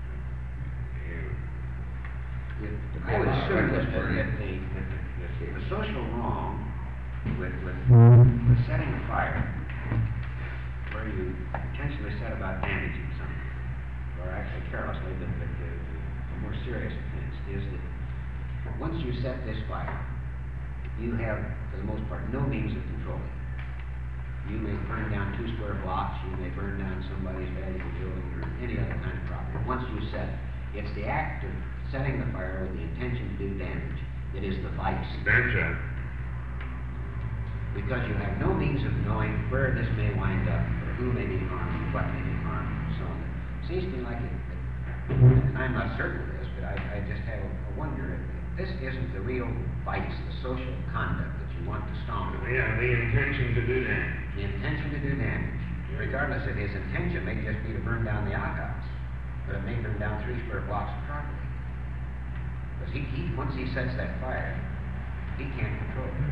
Yeah. if- I would Well, assume that reckless that burning. if the, if the, if the social wrong with, with, with setting a fire, where you intentionally set about damaging something, or actually carelessly, but, but the, the more serious offense is that once you set this fire, you have, for the most part, no means of controlling it. You may burn down two square blocks, you may burn down somebody's valuable building or any other kind of property. Once you set it, it's the act of setting the fire with the intention to do damage that is the vice. That's right. Because you have no means of knowing where this may wind up, or who may be harmed, what may be harmed, and so on. It seems to me like it, it- and I'm not certain of this, but I, I just have a a wonder if this isn't the real vice, the social conduct that you want to stop. Yeah, the intention to do that. The intention to do damage, regardless of his intention, may just be to burn down the outhouse, but it may burn down three square blocks of property. Because he, he, once he sets that fire, he can't control it.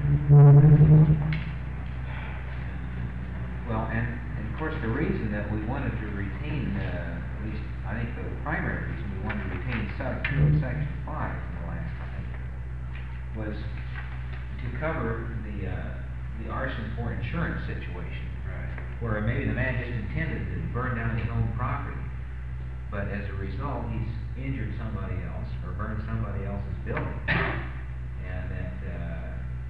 Well, and, and of course, the reason that we wanted to retain, uh, at least, I think the primary reason we wanted to retain sub two of section five in the last time was to cover the, uh, the arson for insurance situation. Right. Where maybe the man just intended to burn down his own property, but as a result, he's injured somebody else or burned somebody else's building. And that, uh,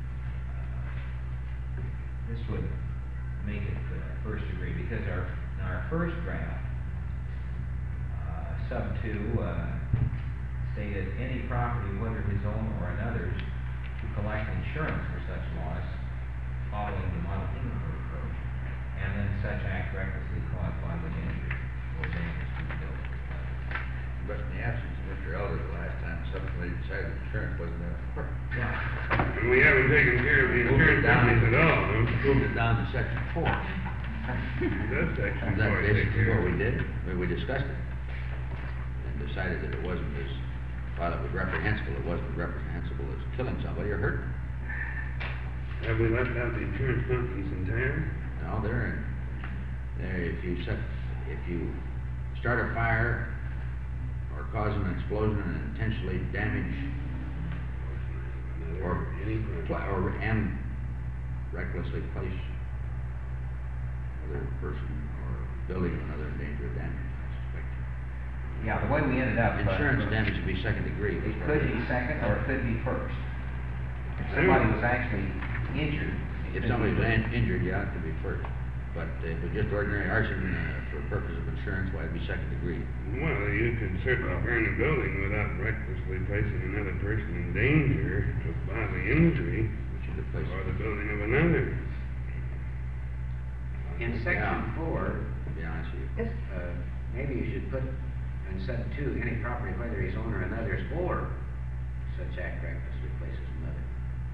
this would make it uh, first degree, because our, in our first draft, uh, sub two, uh, stated any property, whether his own or another's, to collect insurance for such loss following the model penal code approach, and then such act recklessly caused bodily injury or damage to the building. But in the absence of Mister Elder the last time, subsequently decided insurance wasn't there. Yeah. And we haven't taken care of the Moved it insurance down. companies at all, huh? Moved it down to section four. That's section Is that four, basically take care what of we it. did? We, we discussed it. And decided that it wasn't as, while it was reprehensible, it wasn't reprehensible as killing somebody or hurting them. Have we left out the insurance companies entirely? No, they're in, there, if you set, if you start a fire or cause an explosion and intentionally damage or, Any pla- project. or, and recklessly place another person or building of another in danger of damage. Yeah, the way we ended up. uh, Insurance was- damage would be second degree. It could be second, or it could be first. If somebody was actually injured. it If could somebody's be- in- injured, yeah, it could be first. But if it's just ordinary arson, uh, for purpose of insurance, why, it'd be second degree. Well, you can certainly burn a building without recklessly placing another person in danger of bodily injury, Which is the place. or the building of another. In section Yeah. four, Yeah, I see. uh, maybe you should put in sub two, any property, whether his own or another's, or such act recklessly places another.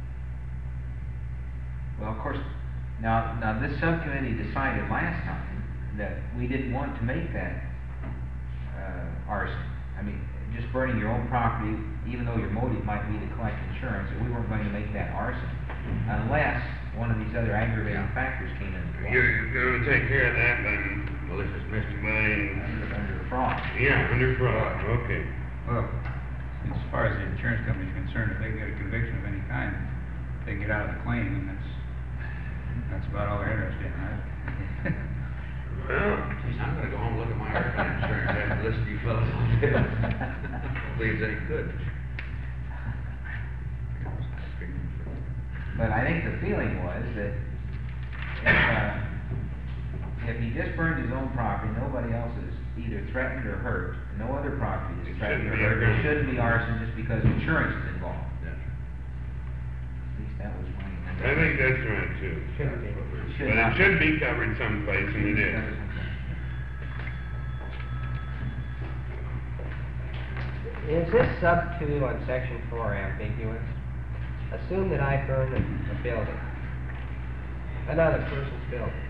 Well, of course, now, now this subcommittee decided last time that we didn't want to make that, uh, arson. I mean, just burning your own property, even though your motive might be to collect insurance, that we weren't going to make that arson unless one of these other aggravating Yeah. factors came into play. You're gonna take care of that by, Malicious mischief. by, Under, under fraud. yeah, under fraud, okay. Well, as far as the insurance company's concerned, if they get a conviction of any kind, they get out of the claim, and that's, that's about all they're interested in, right? Well, Geez, I'm gonna go home and look at my airplane insurance after listening to you fellas. Hopefully it's any good. But I think the feeling was that if, uh, if he just burned his own property, nobody else is either threatened or hurt, no other property It is threatened or shouldn't be hurt, there arson. shouldn't be arson just because insurance is involved. Yeah. At least that was my. I think that's right too. Shouldn't be. Should But it not- should be covered someplace, and it is. Is this sub two on section four ambiguous? Assume that I burn a, a building, another person's building.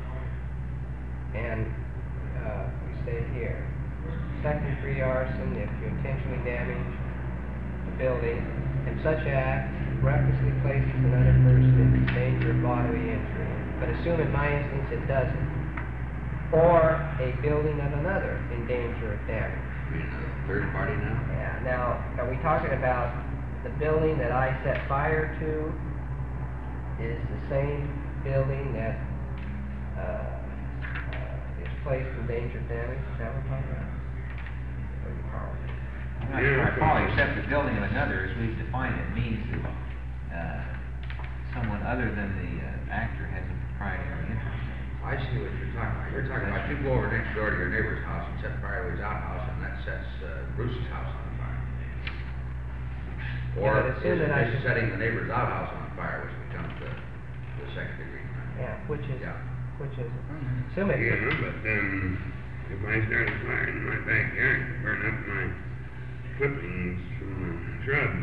And, uh, we say here, second degree arson if you intentionally damage the building, and such act recklessly places another person in danger of bodily injury. But assume in my instance it doesn't. Or a building of another in danger of damage. Be another third party now? Yeah, now, are we talking about the building that I set fire to is the same building that, uh, uh, is placed in danger of damage? Is that what we're talking about? What do you call it? I'm not sure I follow, except the building of another, as we've defined it, means that, uh, someone other than the uh, actor has a proprietary interest in it. I see what you're talking about. You're talking about you go over next door to your neighbor's house and set fire to his outhouse, and that sets, uh, Bruce's house on fire. Yeah, Or but is assume it that I just should- setting the neighbor's outhouse on fire, which becomes the, the second degree crime? Yeah, which is, Yeah. which is symmetry. Yeah, but then if I start a fire in my backyard, burn up my clippings from the shrubs.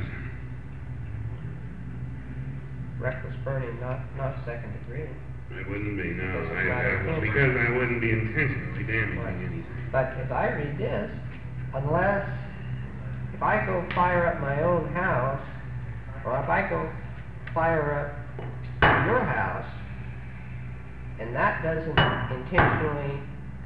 Reckless burning, not, not second degree. I wouldn't be, no, Because it's I, not I, intentional. because I wouldn't be intentionally damaging Right. anything. But as I read this, unless, if I go fire up my own house, or if I go fire up your house, and that doesn't intentionally,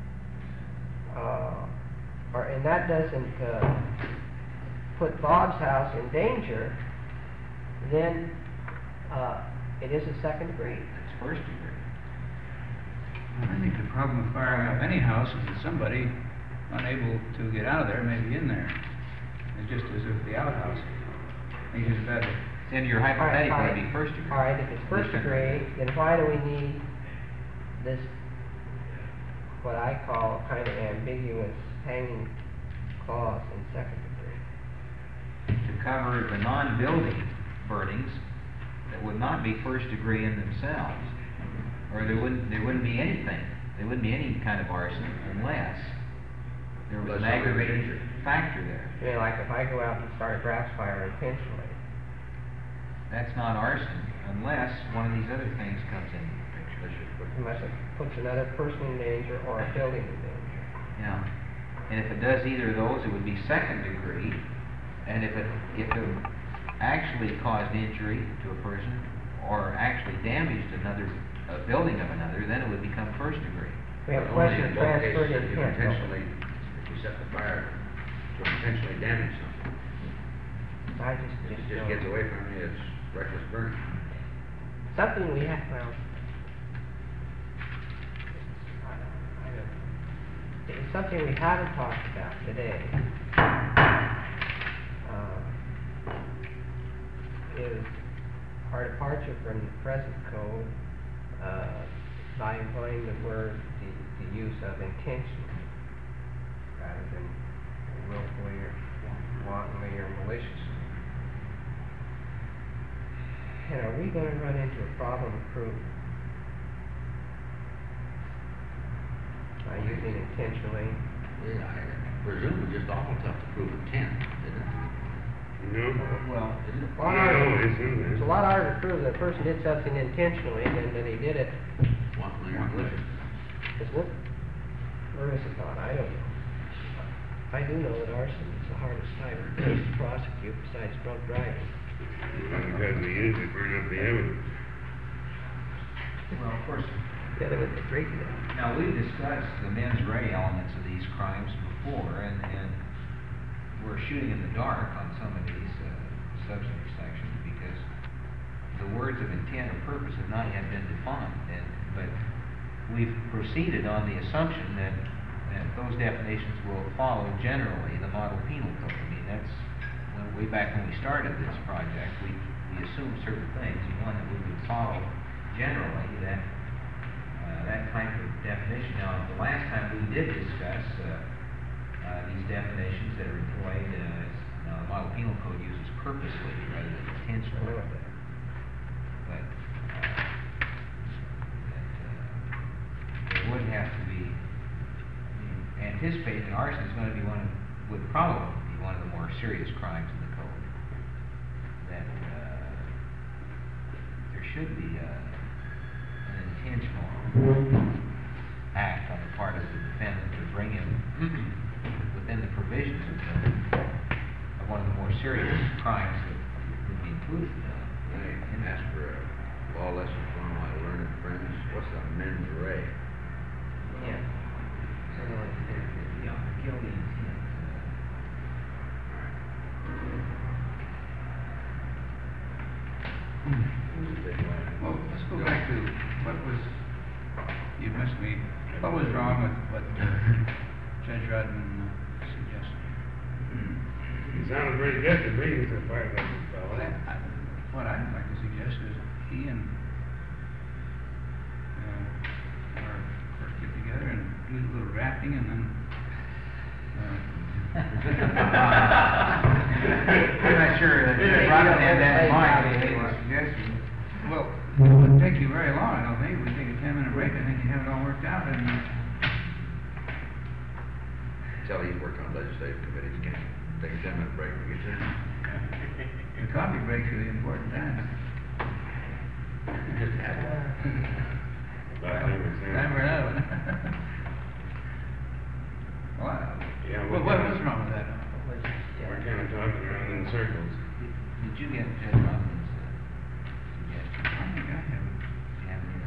uh, or, and that doesn't, uh, put Bob's house in danger, then, uh, it is a second degree. It's first degree. I think the problem with firing up any house is that somebody unable to get out of there may be in there. It's just as if the outhouse makes it better. Then your All right, hypothetical all would right. be first degree. All right, if it's first Second degree, then why do we need this, what I call kind of ambiguous hanging clause in second degree? To cover the non-building burnings that would not be first degree in themselves, or there wouldn't, there wouldn't be anything, there wouldn't be any kind of arson unless there was Unless an somebody was aggravating injured. factor there. I mean, like if I go out and start a grass fire intentionally, That's not arson unless one of these other things comes in the picture. unless it puts another person in danger or a building in danger. Yeah, and if it does either of those, it would be second degree, and if it, if it actually caused injury to a person, or actually damaged another, a building of another, then it would become first degree. We have a Only question in of both transferred cases if you intent. don't we? intentionally, if you set the fire to intentionally damage something. I just, If just it just don't- gets away from you, it's reckless burning. Something we have, well, I don't, I don't, it's something we haven't talked about today. Uh, Is our departure from the present code, uh, by employing the word, the, the use of intentionally, rather than willfully or wantonly or maliciously. And are we gonna run into a problem of proof by using intentionally? Yeah, I presume it's just awful tough to prove intent, isn't it? No? Well, Isn't it? Well, Not no, always, isn't it? It's a lot harder to prove that a person did something intentionally than that he did it, Wantonly or maliciously. isn't it? Or is it not? I don't know. I do know that arson is the hardest type of case to prosecute besides drunk driving. Because we usually burn up the evidence. well, of course, The other with the drinking. now, we've discussed the mens rea elements of these crimes before, and, and we're shooting in the dark on some of these, uh, substantive sections, because the words of intent or purpose have not yet been defined, and, but we've proceeded on the assumption that, that those definitions will follow generally the model penal code. I mean, that's, when, way back when we started this project, we, we assumed certain things, and one that we would follow generally, that, uh, that type of definition. Now, the last time we did discuss, uh, uh, these definitions that are employed, uh, is, now, the model penal code uses purposely rather than intentionally. But, uh, that, uh, there would have to be, I mean, anticipate that arson is gonna be one of, would probably be one of the more serious crimes in the code. That, uh, there should be, uh, an intentional act on the part of the defendant to bring him within the provisions of the, of one of the more serious crimes that would be included. uh, I in asked for a law lesson from my learned friends. What's the mens rea? Yeah. Yeah, guilty intent. Well, let's go back to what was, you missed me, what was wrong with what uh, Judge Rodman uh, suggested? It sounds pretty good to me, so far as I can tell. Well, I- I- what I'd like to suggest is he and, uh, our clerk get together and do a little drafting and then, uh, I'm not sure that Robin had that in mind, when he made the suggestion. Well, it wouldn't take you very long, I don't think. We take a ten minute break, I think you have it all worked out, and, uh, Tell he's working on legislative committees, can't take a ten minute break and get you. the coffee breaks are the important time. Just have it. About time it's in. Time for another one. Wow. Yeah, Well, we're what, kinda- what's wrong with that? We're kinda talking around in circles. Did you get Judge Robbins' uh, suggestion? I think I have it. Have you?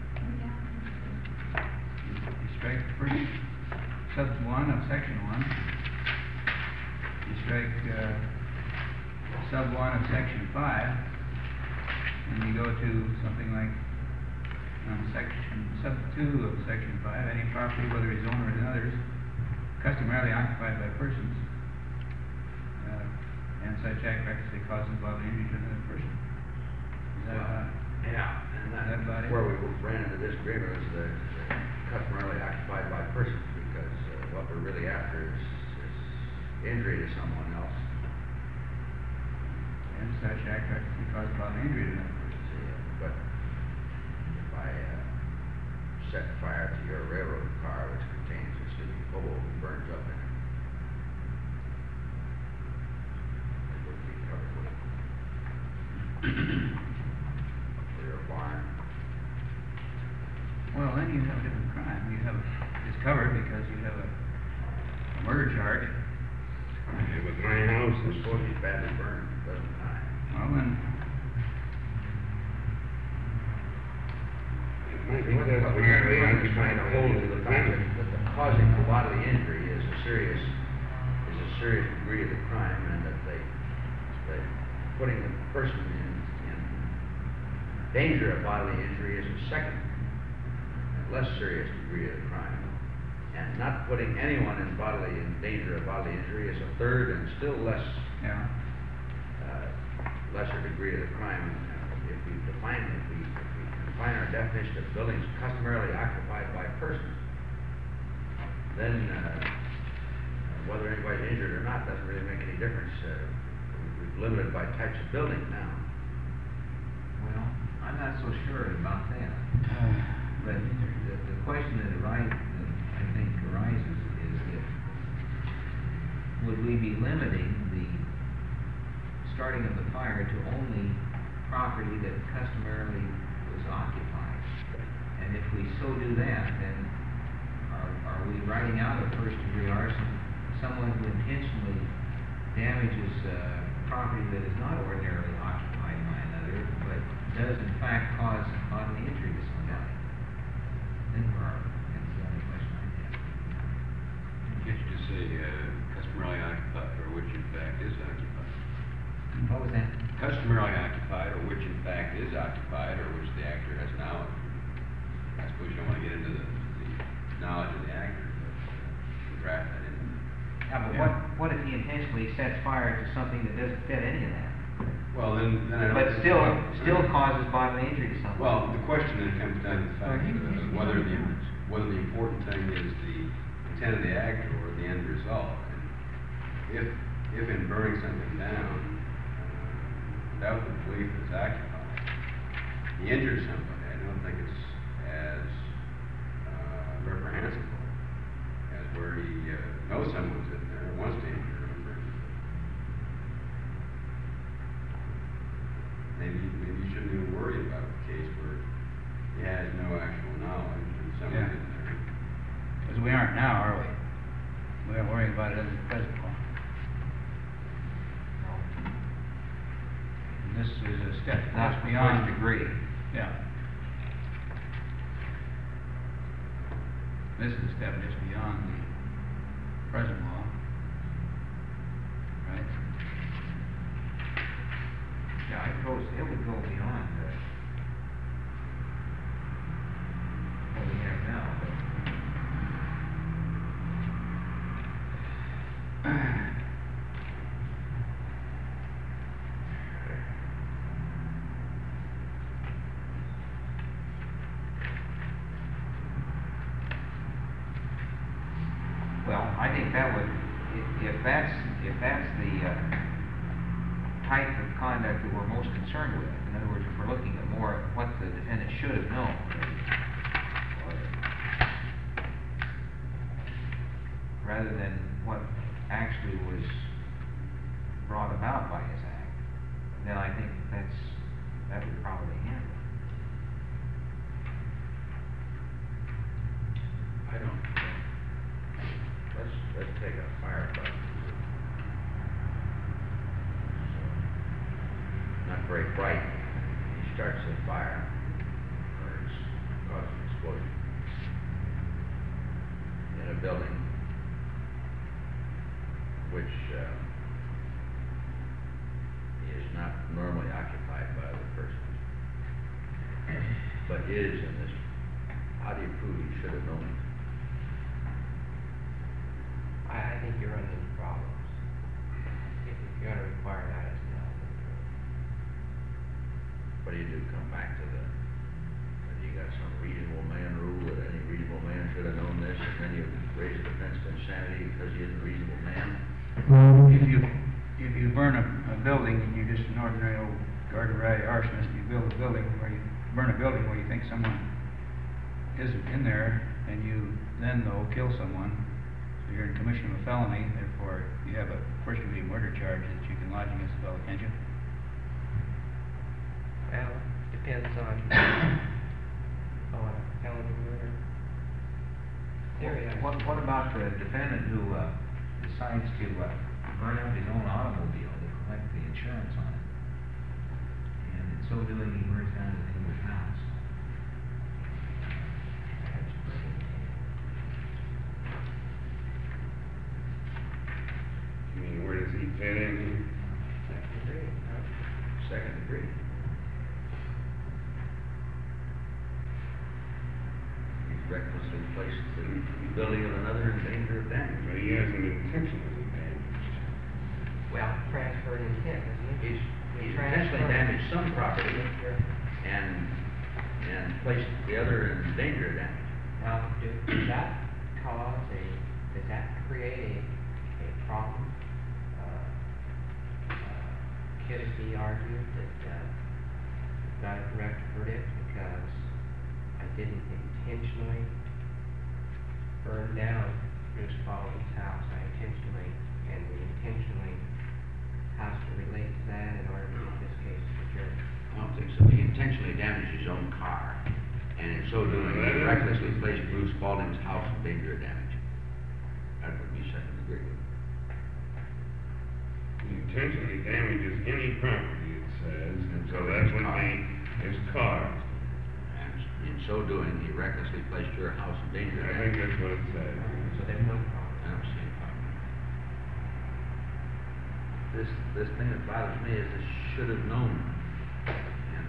You strike the first sub one of section one. You strike, uh, sub one of section five. And you go to something like, um, section, sub two of section five, any property, whether it's owned or another's, customarily occupied by persons, uh, and such act recklessly causes bodily injury to another person. Is that, uh, Yeah, and Is that about that's it? where we ran into disagreement, is the the customarily occupied by persons, because uh, what we're really after is, is injury to someone else. and such act recklessly causes bodily injury to another person? See, uh, But if I uh, set fire to your railroad car, which contains a sleeping hobo who burns up in it, it wouldn't be covered with for your barn. Well, then you have a different crime. You have, it's covered because you have a a murder charge. Yeah, but my house It's is, supposed to be badly burned, doesn't die. Well, then, it might be What that what we we're are really occupying trying the to whole hold of is the the fact that planet. that the causing of bodily injury is a serious, is a serious degree of the crime, and that they, that putting the person in, in danger of bodily injury is a second, and less serious degree of the crime. And not putting anyone in bodily, in danger of bodily injury is a third and still less, yeah, uh, lesser degree of the crime. And if we define, if we, if we define our definition of buildings customarily occupied by persons, then, uh, whether anybody's injured or not doesn't really make any difference. Uh, we've limited by types of buildings now. Well, I'm not so sure about that. But the, the question that arises, that I think arises is if, would we be limiting the starting of the fire to only property that customarily was occupied? And if we so do that, then are, are we writing out of first degree arson someone who intentionally damages, uh, property that is not ordinarily occupied by another, but does in fact cause bodily injury to somebody? Then where are we? That's the only question I have. Can't you just say uh, customarily occupied, or which in fact is occupied? What was that? Customarily occupied, or which in fact is occupied, or which the actor has knowledge. I suppose you don't want to get into the, the knowledge of the actor, but uh, draft that in. Yeah, but what, what if he intentionally sets fire to something that doesn't fit any of that? Well, then, then I don't. But still, still causes bodily injury to someone? Well, the question then comes down to the fact of whether the, whether the important thing is the intent of the actor or the end result. And if, if in burning something down, uh, without the belief it's occupied, he injures somebody, I don't think it's as uh, reprehensible as where he uh, knows someone's in there and wants to injure him. Maybe, maybe you shouldn't even worry about the case where he has no actual knowledge and someone's Yeah. in there. because we aren't now, are we? We aren't worrying about it under the present law. And this is a step Not just for beyond. first degree. Yeah. This is a step just beyond the present law. Right? Yeah, it goes, it would go beyond, uh, what we have now, but. Well, I think that would, if, if that's, if that's the, uh, type of conduct that we're most concerned with, in other words, if we're looking at more should have known, or, rather than what actually was brought about by his act, then I think that's, that would probably handle it. I don't, let's, let's take a fire truck. Not very bright, he starts a fire, or it's causes an explosion in a building which, uh, is not normally occupied by other persons, but is in this, how do you prove you should have known it? I, I think you're running into problems. If if you're gonna require that as an element. What do you do, come back to the, uh, you got some reasonable man rule that any reasonable man should have known this, and then you raise a defense of insanity because he is a reasonable man? If you, if you burn a, a building and you're just an ordinary old garden variety arsonist, you build a building where you, burn a building where you think someone isn't in there, and you then though kill someone, so you're in commission of a felony, therefore you have a first degree murder charge that you can lodge against the fellow, can't you? Well, depends on, on felony murder. Theory, I What, what about the defendant who, uh, decides to, uh, burn up his own automobile to collect the insurance on it? And in so doing, he burns down his neighbor's house. That's pretty- I mean, where does he fit in here? Second degree, huh? Second degree. He's recklessly placed the building of another in danger of damage. But he hasn't intentionally damaged. Well, transferred intent, isn't it? He's, You he's transfer- intentionally damaged some property You're- and, and placed the other in danger of damage. Now, do, does that cause a, does that create a, a problem? Uh, uh, Could it be argued that, uh, got a correct verdict because I didn't intentionally burn down Bruce Baldwin's house, I intentionally, and we intentionally has to relate to that in order to get this case to the jury? I don't think so. He intentionally damaged his own car, and in so doing, he recklessly placed Bruce Spalding's house in danger of damage. That would be second degree. He intentionally damages any property, it says, and so Including that his would car. be his car. And in so doing, he recklessly placed your house in danger of I think damage. that's what it says. So there's no problem. I don't see any problem. This, this thing that bothers me is this should have known. And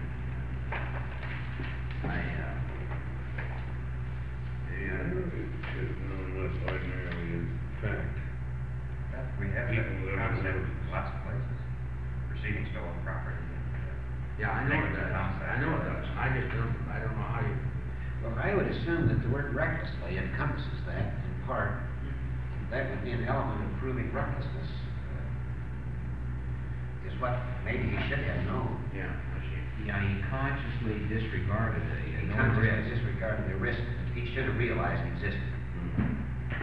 I, uh, maybe I, It should have known less ordinarily is fact. That- We have People that that concept are- in lots of places, proceeding stolen property. yeah, I know it does. I know it does. I just don't, I don't know how you, Well, I would assume that the word recklessly encompasses that in part. That would be an element of proving recklessness. uh, Is what maybe he should have known. yeah, I see. Yeah, he consciously disregarded a, a He known consciously risk. disregarded the risk that he should have realized existed. Mhm.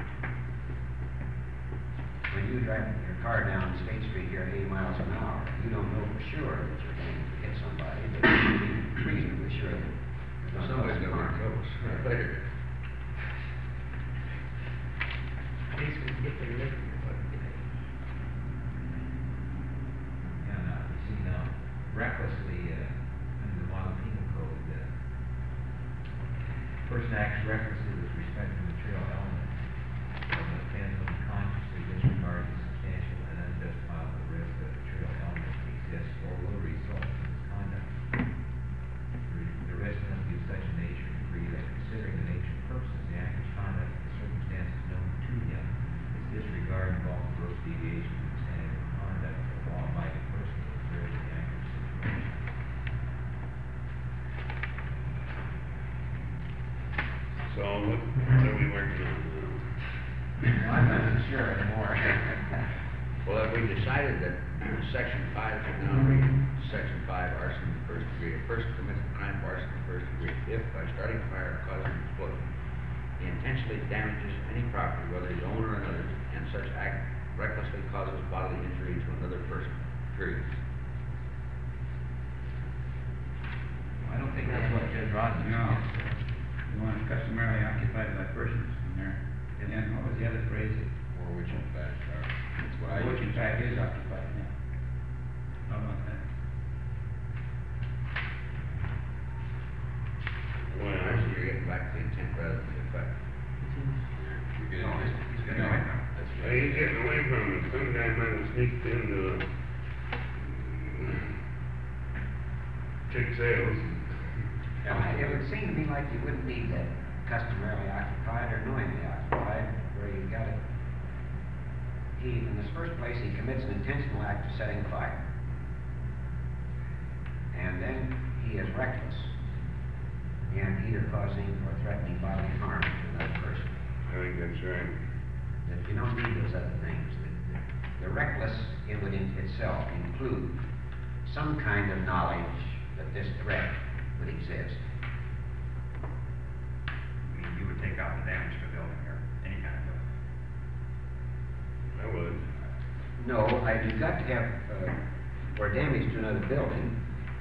When you drive your car down State Street here at eighty miles an hour, you don't know for sure that you're going to hit somebody, but you can be reasonably sure that you're going to Somebody's cause gonna harm. get trouble sooner or later. At least we can get the liquor, but, And, uh, you see now, recklessly, uh, under the model penal code, uh, person acts recklessly with respect to material element of an offense when he consciously disregards the substantial and unjustifiable risk that material element exists or will result from his conduct. The- The risk must be of such a nature and degree that considering the nature and purposes of the actor's conduct and the circumstances known to him, his disregard involves a gross deviation from the standard of conduct of a law-abiding person who observes the actor's situation. So what, what are we working on now? I'm not sure anymore. Well, if we decided that section five should now read, section five arson in the first degree, a person commits the crime of arson arson in the first degree if, by starting a fire or causing an explosion, he intentionally damages any property, whether his own or another's, and such act recklessly causes bodily injury to another person, period. I don't think that's what Judge Rogers No. said. The one customarily occupied by persons in there. And then what was the other phrase? Or which in fact are, that's what I. Which in fact is occupied, yeah. How about that? Well, actually, you're getting back to the intent rather than the effect. You're getting, No, he's- he's getting no, away from it. that's Well, right. he's getting away from it. Some guy might have sneaked into the chick sales. Well, It would seem to me like you wouldn't need that customarily occupied or knowingly occupied, where you've got it. He, in this first place, he commits an intentional act of setting fire. And then he is reckless in either causing or threatening bodily harm to another person. I think that's right. That you don't need those other things. The- the- The reckless, it would in itself include some kind of knowledge that this threat would exist. I mean, you would take out the damage to a building or any kind of building. I would. No, I, you've got to have, uh, or damage to another building.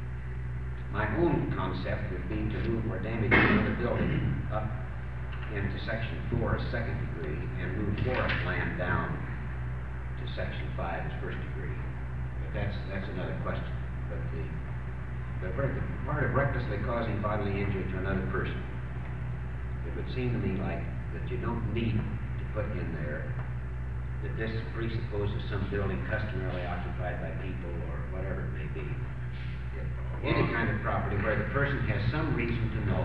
My own concept would be to move or damage to another building up into section four as second degree and move forest land down to section five as first degree. But that's, that's another question. But the, the, part- the part of recklessly causing bodily injury to another person, it would seem to me like that you don't need to put in there that this presupposes some building customarily occupied by people or whatever it may be. Any kind of property where the person has some reason to know.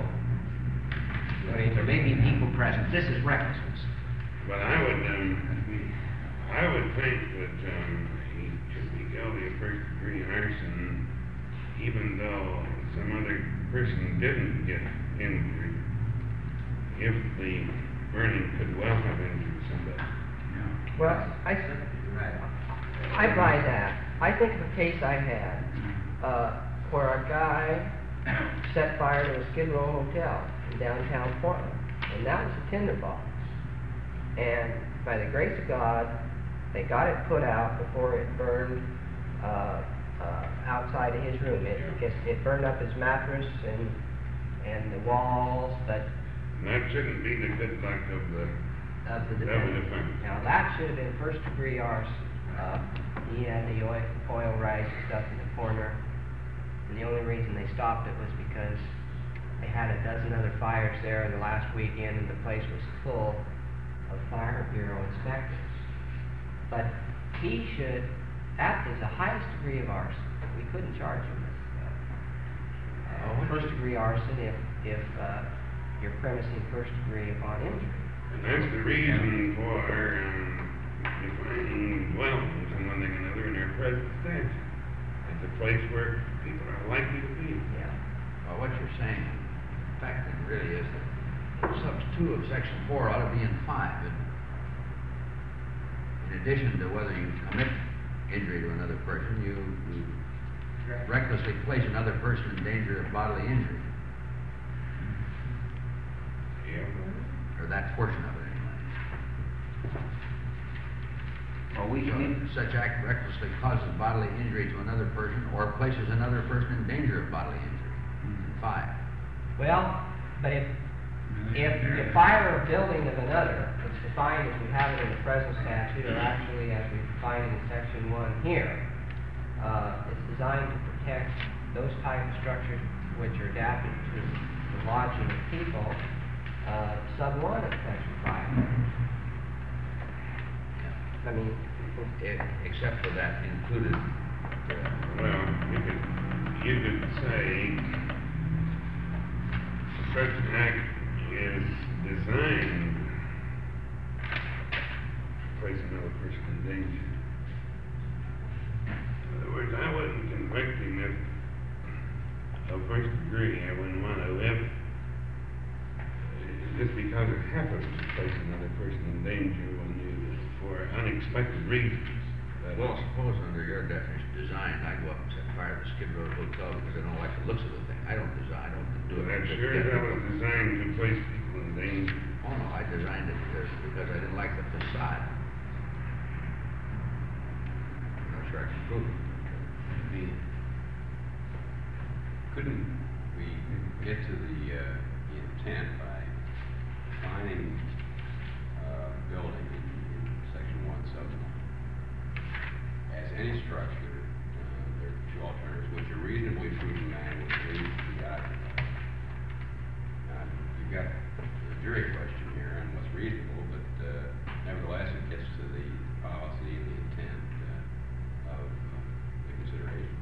But if there may be people present, this is recklessness. But I would, um, I would think that, um, he should be guilty of first degree arson, even though some other person didn't get injured, if the burning could well have injured somebody. Yeah. Well, I, Right. I buy that. I think of a case I had, uh, where a guy set fire to a Skid Row hotel in downtown Portland, and that was a tinderbox. And by the grace of God, they got it put out before it burned, uh, uh, outside of his room. It, it, it burned up his mattress and, and the walls, but And that shouldn't be the good luck of the, of the of the defendant. defendant. Now, that should have been first degree arson. Uh, he had the oil, oil rice and stuff in the corner, and the only reason they stopped it was because they had a dozen other fires there in the last weekend, and the place was full of Fire Bureau inspectors. But he should, that is the highest degree of arson. We couldn't charge him with, uh, uh, first degree arson if, if, uh, you're premising first degree upon injury. And that's the reason for, um, defining dwellings and one thing or another in our present state. It's a place where people are likely to be. Yeah. Well, what you're saying, in fact, it really is that sub two of section four ought to be in five. But in addition to whether you commit injury to another person, you, you recklessly place another person in danger of bodily injury, Yeah. or that portion of it anyway. Well, we, So, we, such act recklessly causes bodily injury to another person or places another person in danger of bodily injury. Five. Well, but if, if you fire a building of another, it's defined as we have it in the present statute, or actually as we define it in section one here. Uh, it's designed to protect those type of structures which are adapted to the lodging of people, uh, sub one of section five. I mean, E- Except for that included, Well, you could, you could say such an act is designed to place another person in danger. In other words, I wouldn't convict him if, of first degree, I wouldn't want to live just because it happens to place another person in danger when you, for unexpected reasons. That well, is- suppose under your definition, design, I go up and set fire to the Skid Row Hotel because I don't like the looks of the thing. I don't design, I don't do I'm sure that was designed to place people in danger. Oh, no, I designed it because, because I didn't like the facade. I'm not sure I can prove it. The, couldn't we get to the, uh, the intent by defining, uh, building in, in section one, sub one? As any structure, uh, there are two alternatives, which a reasonably prudent man would believe to be occupied. Now, you've got a jury question here on what's reasonable, but, uh, nevertheless, it gets to the policy and the intent, uh, of, uh, the considerations.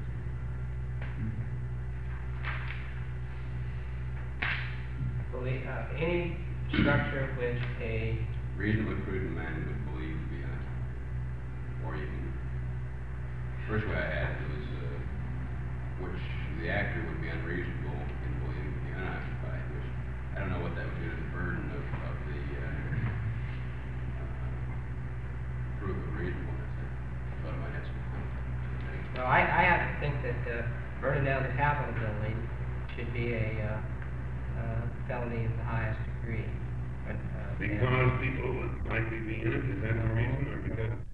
Believe, uh, any structure which a, Reasonably prudent man would believe to be occupied. Or you can, first way I had it was, uh, which the actor would be unreasonable in believing to be unoccupied, which, I don't know what that would do to the burden of, of the, uh, uh, proof of reasonableness. I thought it might have some. no, I, I have to think that, uh, burning down the Capitol building should be a, uh, uh, felony of the highest degree. But, uh, and- Because people would likely be in it, is that the reason, or because?